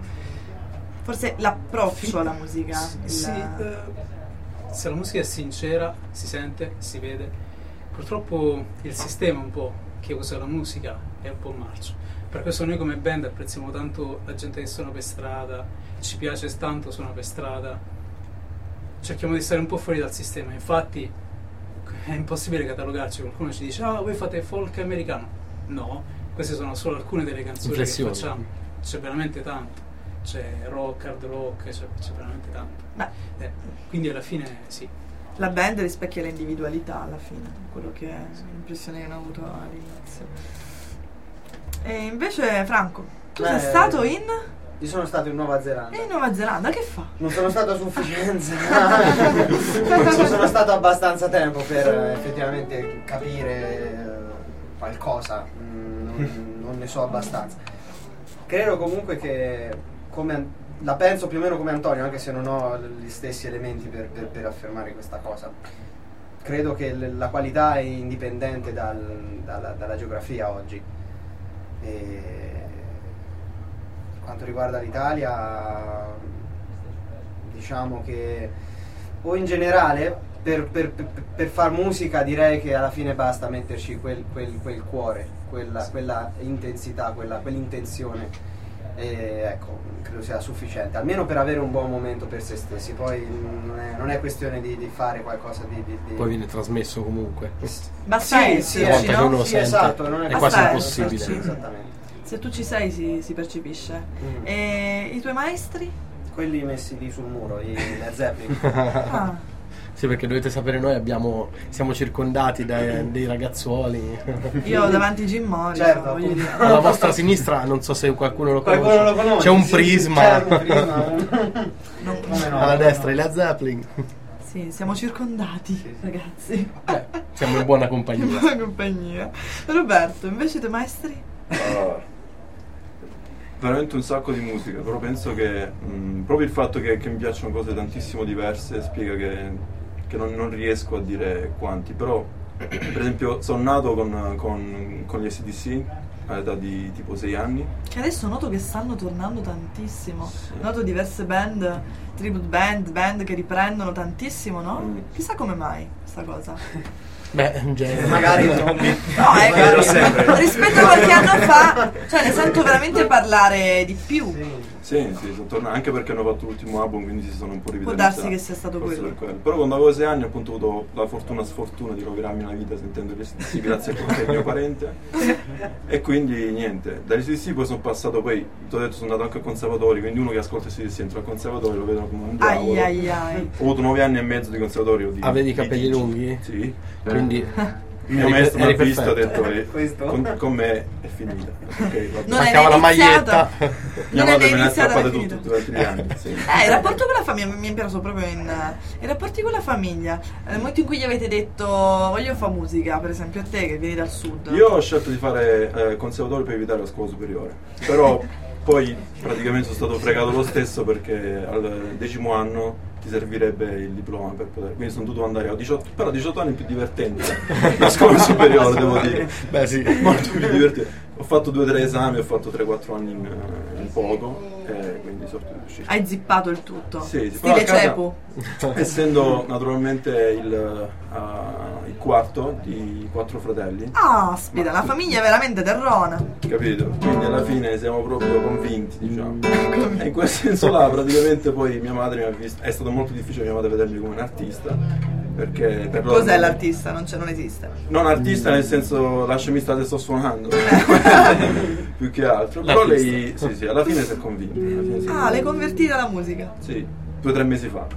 Forse l'approccio alla musica. Sì, il- sì, eh, se la musica è sincera, si sente, si vede. Purtroppo il sistema un po' che usa la musica è un po' marcio. Per questo noi come band apprezziamo tanto la gente che suona per strada, ci piace tanto suonare per strada, cerchiamo di stare un po' fuori dal sistema. Infatti è impossibile catalogarci. Qualcuno ci dice ah, voi fate folk americano. No, queste sono solo alcune delle canzoni Inflessioni. che facciamo. C'è veramente tanto, c'è rock, hard rock, c'è, c'è veramente tanto. Beh, Eh, quindi alla fine sì. la band rispecchia l'individualità alla fine, quello che è l'impressione che ne ho avuto all'inizio. E invece Franco, tu sei Eh, stato in, Io sono stato in Nuova Zelanda. in Nuova Zelanda, che fa? Non sono stato a sufficienza, non sono stato abbastanza tempo per eh, effettivamente capire eh, qualcosa, mm, non, non ne so abbastanza. Credo comunque che come an- la penso più o meno come Antonio, anche se non ho gli stessi elementi per, per, per affermare questa cosa. Credo che l- la qualità è indipendente dal, dalla, dalla geografia oggi. E per quanto riguarda l'Italia, diciamo che, o in generale, per, per, per, per far musica direi che alla fine basta metterci quel, quel, quel cuore, quella, quella intensità, quella, quell'intenzione. E ecco, credo sia sufficiente, almeno per avere un buon momento per se stessi. Poi non è, non è questione di, di fare qualcosa di, di, di... Poi viene trasmesso comunque. Basta sì, esserci, sì, Una volta no? che uno Sì, sente, esatto, non è è quasi Basta impossibile. esserci. Esattamente. Se tu ci sei si, si percepisce. Mm. E i tuoi maestri? Quelli messi lì sul muro, i Led Zeppelin. Ah, Sì, perché dovete sapere, noi abbiamo siamo circondati dai, dei ragazzuoli. io davanti Jim Morrison, Certo, voglio dire. Alla vostra sinistra, non so se qualcuno lo conosce, Qualcuno lo conosce? c'è un Sì, prisma. C'è un prisma. un- Non- Come no? Alla destra i Led Zeppelin. Sì, siamo circondati, Sì, sì. ragazzi. Eh, siamo in buona Che compagnia. buona compagnia. Roberto, invece i tuoi maestri? Allora, veramente un sacco di musica, però penso che mh, proprio il fatto che, che mi piacciono cose tantissimo diverse spiega che, che non, non riesco a dire quanti, però per esempio sono nato con, con, con gli A C D C all'età di tipo sei anni. Che adesso noto che stanno tornando tantissimo. Sì. Noto diverse band, tribute band, band che riprendono tantissimo, no? Mm. Chissà come mai questa cosa. Beh, in genere. Magari non No, Magari ecco, sempre. rispetto a qualche anno fa, cioè ne sento veramente parlare di più. Sì, sì, sono tornato anche perché hanno fatto l'ultimo album, quindi si sono un po' Può rivitalizzati. darsi che sia stato Forse quello. per quello. Però quando avevo sei anni appunto ho avuto la fortuna sfortuna di rovinarmi la vita sentendo gli A C D C grazie a qualche mio parente. E quindi niente, dagli A C D C poi sono passato, poi ti ho detto sono andato anche al conservatorio, quindi uno che ascolta A C D C entra al conservatorio lo vedono come un diavolo. Ai ai ai. Ho avuto nove anni e mezzo di conservatorio. Di, Avevi i di capelli digi. lunghi? Sì. Quindi Il mio eri- maestro mi ha eri visto e ha perfetto. detto eh, Questo? con, con me è finita. Ok, va bene. Non mancava la iniziata. maglietta. Mia Non madre è me ne ha iniziata, strappate è tutte finita. durante gli anni. Sì. Eh, il rapporto con la famiglia mi è piaciuto proprio in eh, i rapporti con la famiglia. Nel momento in cui gli avete detto voglio fare musica, per esempio a te che vieni dal sud. Io ho scelto di fare eh, conservatorio per evitare la scuola superiore, però poi praticamente sono stato fregato lo stesso perché al decimo anno ti servirebbe il diploma per poter, quindi sono dovuto andare a diciotto, però a diciotto anni è più divertente la scuola superiore, devo dire. Beh sì. Molto più divertente. Ho fatto due o tre esami, ho fatto tre quattro anni in, in poco, e quindi sono riuscito. Hai zippato il tutto. Sì, sì, però a Stile casa- Cepu. Essendo naturalmente il, uh, il quarto di quattro fratelli, Aspita, Ma- la famiglia è veramente terrona. capito? Quindi alla fine siamo proprio convinti, diciamo. E in quel senso là praticamente poi mia madre mi ha visto, è stato molto difficile mia madre vedermi come un artista, perché per loro Cos'è non- l'artista? Non, c'è, non esiste. Non artista nel senso lasciami stare, sto suonando più che altro, però lei sì, sì, alla fine si è convinta. alla fine si è Ah, convinta. l'hai convertita alla musica. Sì, due o tre mesi fa.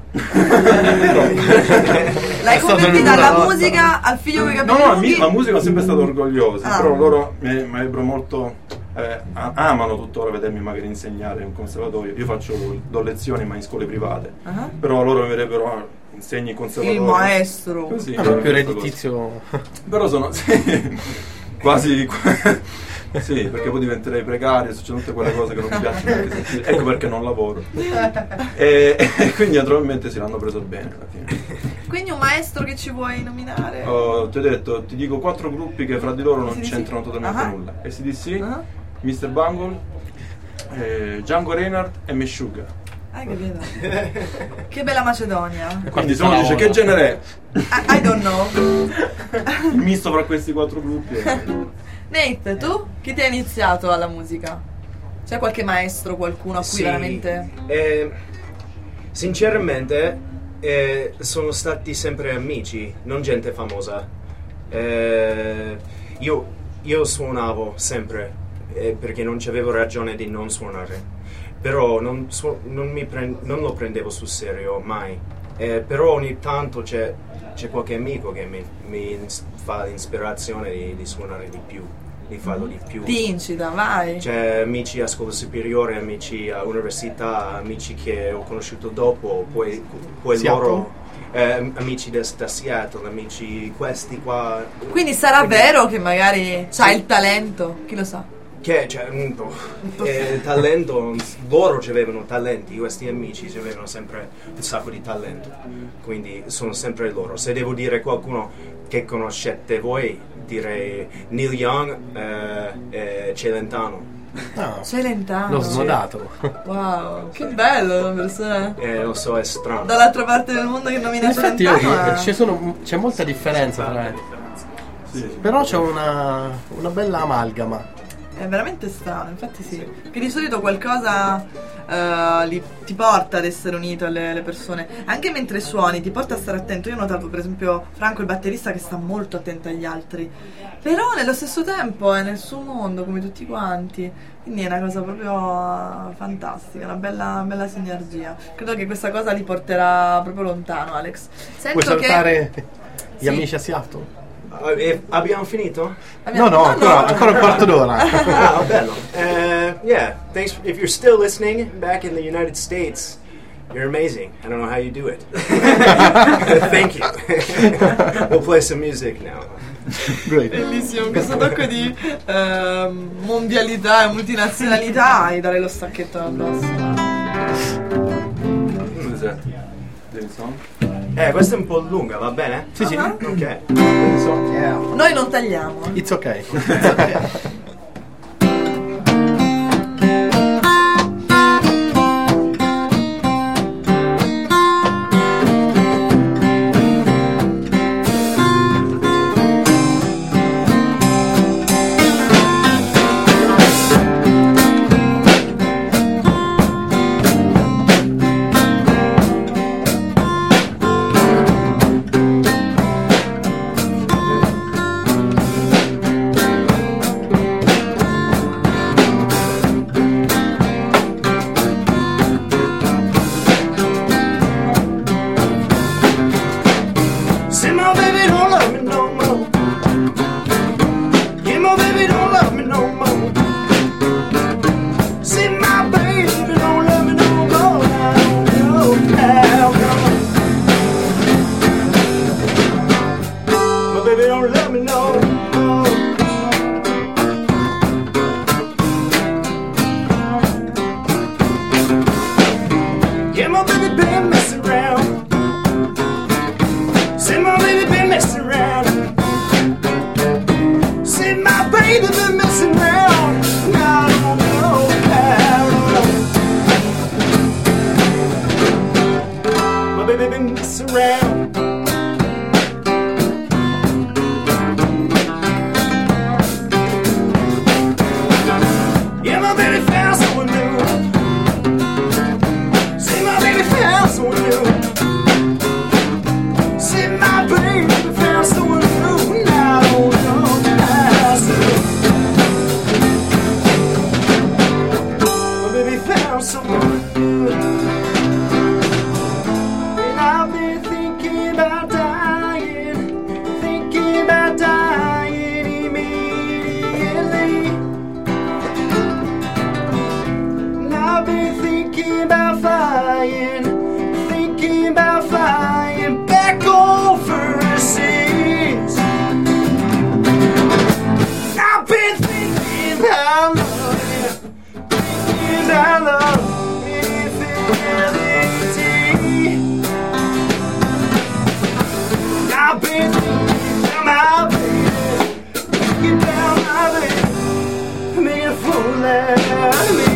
L'hai È stata convertita una alla lotta. musica, al figlio con i No, capelli no, lunghi? mi- la musica è sempre stata orgogliosa, Ah. però loro mi, mi avrebbero molto eh, a- amano tuttora vedermi magari insegnare in un conservatorio. Io faccio do lezioni ma in scuole private, Ah. però loro mi avrebbero ah, insegni in conservatorio. Il maestro. Così, Ah, più questa redditizio. cosa. Però sono sì, quasi sì, perché poi diventerei precario, succedono tutte quelle cose che non mi piacciono neanche sentire. Ecco perché non lavoro. E, e quindi naturalmente si l'hanno preso bene alla fine. Quindi un maestro che ci vuoi nominare? Oh, ti ho detto, ti dico quattro gruppi che fra di loro non A C D C? c'entrano totalmente Ah. nulla. A C D C, Ah. mister Bungle, eh, Django Reinhardt e Meshuggah. Ah, che vedo. Che bella Macedonia. Quindi se uno dice che genere è? I, I don't know. Il misto fra questi quattro gruppi è... Nate, tu? Chi ti ha iniziato alla musica? C'è qualche maestro, qualcuno a cui Sì, veramente... eh, sinceramente eh, sono stati sempre amici, non gente famosa. Eh, io, io suonavo sempre eh, perché non c'avevo ragione di non suonare, però non, su- non, mi pre- non lo prendevo sul serio mai. Eh, però ogni tanto c'è, c'è qualche amico che mi, mi ins- fa l'ispirazione di, di suonare di più, di farlo di più. Ti incita, vai. C'è amici a scuola superiore, amici a università, amici che ho conosciuto dopo, poi, poi Seattle? loro, eh, amici da, da Seattle, amici questi qua. Quindi sarà Quindi- vero che magari c'hai il talento, chi lo sa? che cioè, mm, oh, eh, talento, loro avevano talenti, questi amici avevano sempre un sacco di talento, quindi sono sempre loro. Se devo dire qualcuno che conoscete voi, direi Neil Young eh, e Celentano. No, Celentano. l'ho snodato. Wow, che bello una persona Eh, lo so, è strano. dall'altra parte del mondo che nomina Infatti io Celentano. dico, eh. ci sono- c'è molta differenza tra Sì, sì. però c'è una, una bella amalgama. È veramente strano, infatti sì. Che di solito qualcosa eh, li- ti porta ad essere unito alle, alle persone. Anche mentre suoni, ti porta a stare attento. Io ho notato per esempio Franco, il batterista, che sta molto attento agli altri. Però nello stesso tempo è nel suo mondo, come tutti quanti. Quindi è una cosa proprio fantastica, una bella, bella sinergia. Credo che questa cosa li porterà proprio lontano, Alex. Sento Vuoi salutare gli Sì. amici a Seattle? Eh, eh, abbiamo finito? che... No, no, ancora, ancora un quarto d'ora. Ah, bello. Uh, yeah, thanks. If you're still listening back in the United States, you're amazing. I don't know how you do it. Thank you. We'll play some music now. Great. Bellissimo, questo tocco di ehm, mondialità e multinazionalità e dare lo stacchetto alla prossima. Cos'è? Davidson? Eh, questa è un po' lunga, va bene? Sì, sì. Ah. Ok. Noi non tagliamo. eh. It's ok. Say my baby don't love me no more. Yeah, my baby don't love me no more. Say my baby don't love me no more. No, no, no. My baby don't love me no more. Yeah, my baby been messing around. Say my baby been messing around. Say my baby been messing around. I don't know how. My baby been messing around. Yeah, my baby found someone new. Say my baby found someone new. See my baby found someone new. Now I don't know how. My baby found someone new. And I've been thinking about dying, thinking about dying immediately. And I've been thinking about flying, thinking about flying back overseas. I've been thinking how long, thinking how long infinity. I've been thinking about my baby, thinking about my baby, making a fool out of me.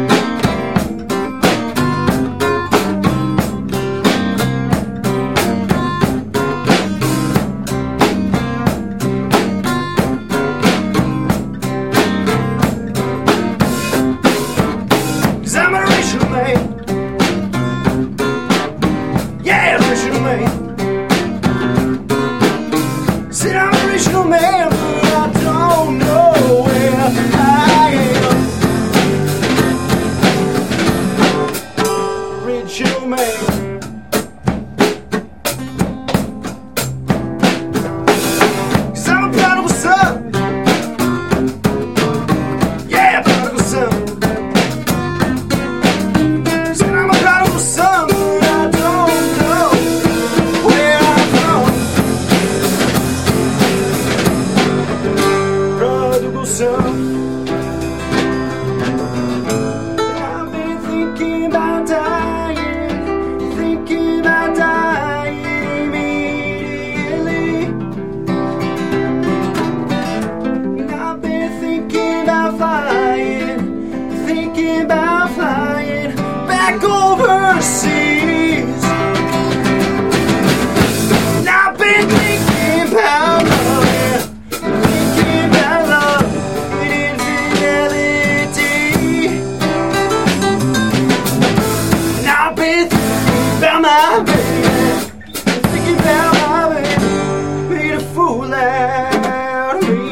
Cause I'm an original man. Yeah, original man. Said I'm an original man, but I don't know where I am. Original man. Cause I'm a prodigal son. Yeah, prodigal son. Said I'm a prodigal son, but I don't know where I'm from. Prodigal son. back overseas. And I've been thinking about love, yeah, thinking about love and infidelity. And I've been thinking about my baby, thinking about my baby, made a fool out of me.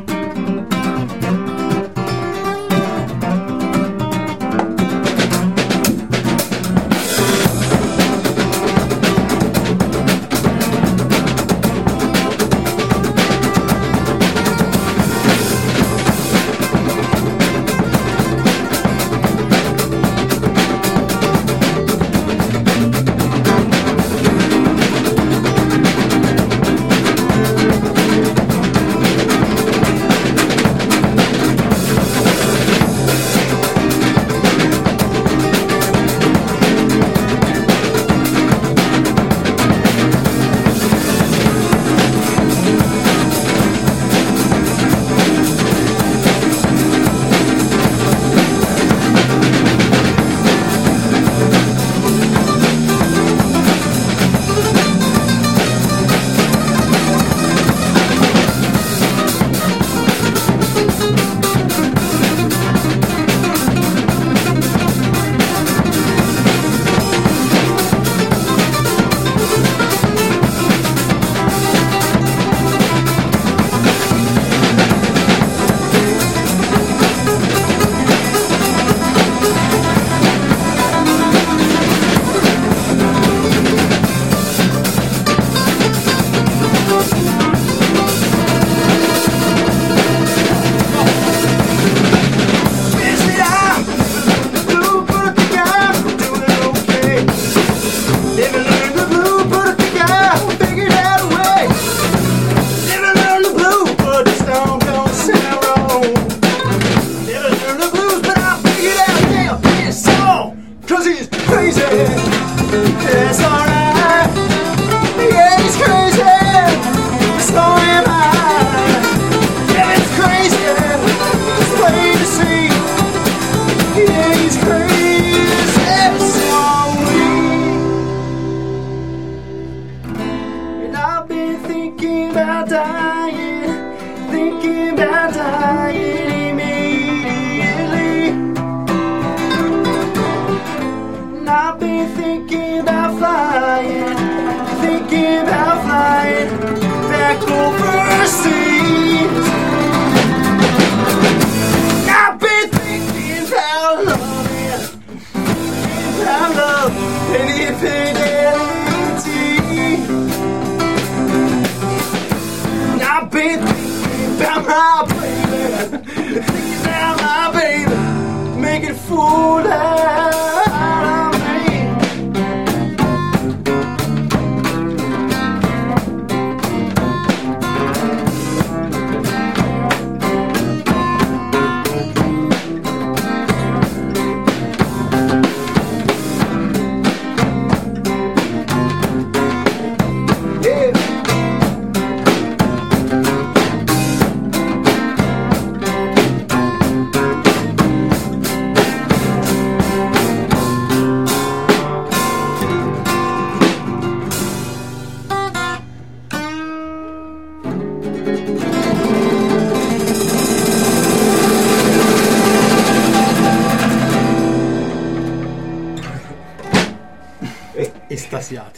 Estasiati.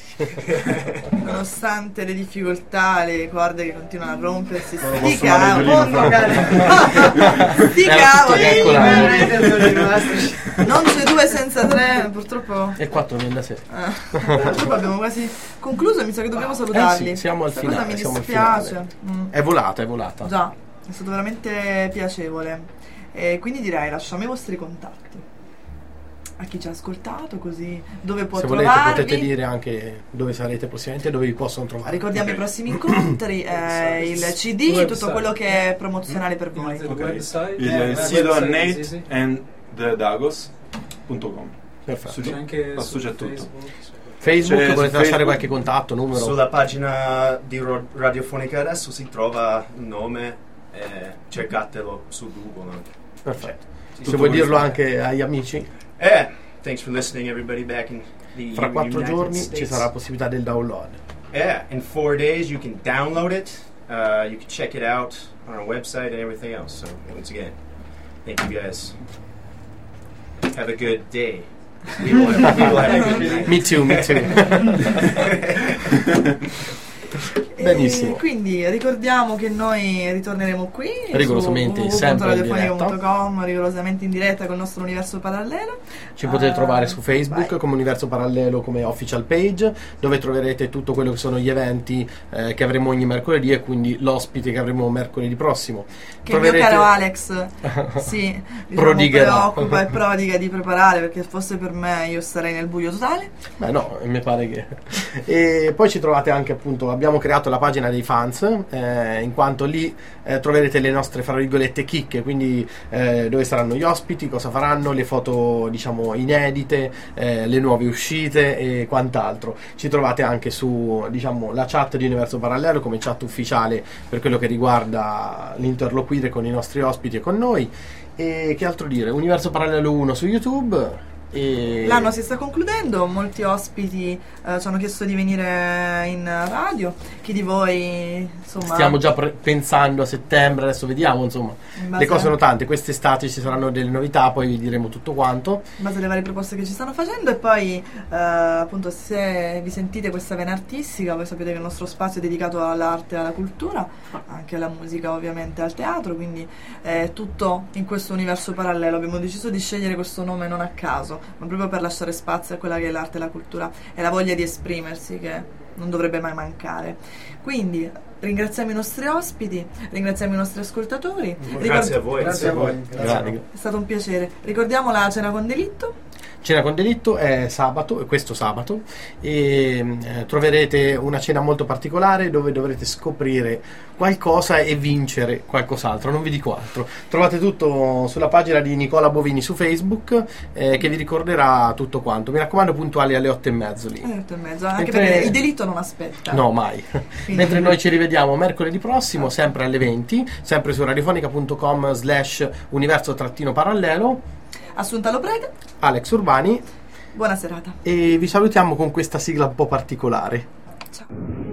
Nonostante le difficoltà, le corde che continuano a rompersi, Non sti posso fare il cavoli, violino, sti Era tutto cavoli, calcolato. non c'è due senza tre, purtroppo. E quattro viene da sé. Eh, purtroppo abbiamo quasi concluso e mi sa che dobbiamo salutarli. Eh sì, siamo al Questa finale, cosa mi siamo al dispiace. finale. Mm. È volata, è volata. Già, è stato veramente piacevole. E quindi direi lasciamo i vostri contatti a chi ci ha ascoltato, così dove può Se volete trovarvi. potete dire anche dove sarete prossimamente e dove vi possono trovare. Ricordiamo i prossimi incontri, eh, il C D, Website. tutto quello che è promozionale per voi. Il Ok. website. Il, Eh, il sito è website, nate sì, sì. and the dagos punto com. Perfetto. C'è anche Lassù su c'è tutto. Facebook. Facebook, C'è su volete lasciare Facebook. qualche contatto, numero? Sulla pagina di Ro- Radiofonica adesso si trova il nome, eh, cercatelo su Google anche. Perfetto. Sì, Se tutto vuoi questo. dirlo anche agli amici. Eh, thanks for listening, everybody back in the Fra quattro United giorni States. ci sarà la possibilità del download. Yeah, in four days you can download it. Uh, you can check it out on our website and everything else. So once again, thank you guys. Have a good day. We will have, we will have a good night. Me too, me too. Benissimo. E quindi ricordiamo che noi ritorneremo qui Rigorosamente, su sempre in www punto radiofonica punto com, rigorosamente in diretta con il nostro universo parallelo. Ci potete Uh, trovare su Facebook vai. come Universo Parallelo, come official page, dove troverete tutto quello che sono gli eventi eh, che avremo ogni mercoledì e quindi l'ospite che avremo mercoledì prossimo. Che il mio caro Alex sì, diciamo, prodigherà. preoccupa e prodiga di preparare, perché fosse per me io starei nel buio totale. Beh no, mi pare che... E poi ci trovate anche, appunto, abbiamo creato la pagina dei fans, eh, in quanto lì eh, troverete le nostre, fra virgolette, chicche, quindi eh, dove saranno gli ospiti, cosa faranno, le foto, diciamo, inedite, eh, le nuove uscite e quant'altro. Ci trovate anche su, diciamo, la chat di Universo Parallelo come chat ufficiale per quello che riguarda l'interloquire con i nostri ospiti e con noi. E che altro dire? Universo Parallelo uno su YouTube. E... L'anno si sta concludendo, molti ospiti eh, ci hanno chiesto di venire in radio. Chi di voi, insomma, Stiamo già pre- pensando a settembre, adesso vediamo, insomma. in base Le cose a- sono tante, quest'estate ci saranno delle novità, poi vi diremo tutto quanto. in base alle varie proposte che ci stanno facendo. E poi eh, appunto, se vi sentite questa vena artistica, voi sapete che il nostro spazio è dedicato all'arte e alla cultura, anche alla musica, ovviamente al teatro, quindi è tutto in questo universo parallelo. Abbiamo deciso di scegliere questo nome non a caso, ma proprio per lasciare spazio a quella che è l'arte e la cultura e la voglia di esprimersi, che non dovrebbe mai mancare. Quindi ringraziamo i nostri ospiti, ringraziamo i nostri ascoltatori. Grazie a voi. Grazie a voi. Grazie. È stato un piacere. Ricordiamo la cena con delitto. Cena con delitto è sabato, è questo sabato, e eh, troverete una cena molto particolare dove dovrete scoprire qualcosa e vincere qualcos'altro, non vi dico altro. Trovate tutto sulla pagina di Nicola Bovini su Facebook, eh, che vi ricorderà tutto quanto. Mi raccomando, puntuali alle otto e mezzo lì. Alle otto e mezzo, anche Mentre- perché il delitto non aspetta. No, mai. Quindi- Mentre noi ci rivediamo mercoledì prossimo, sempre alle venti, sempre su radiofonica punto com slash universo trattino parallelo. Assunta Loprete, Alex Urbani, buona serata. e vi salutiamo con questa sigla un po' particolare. Ciao.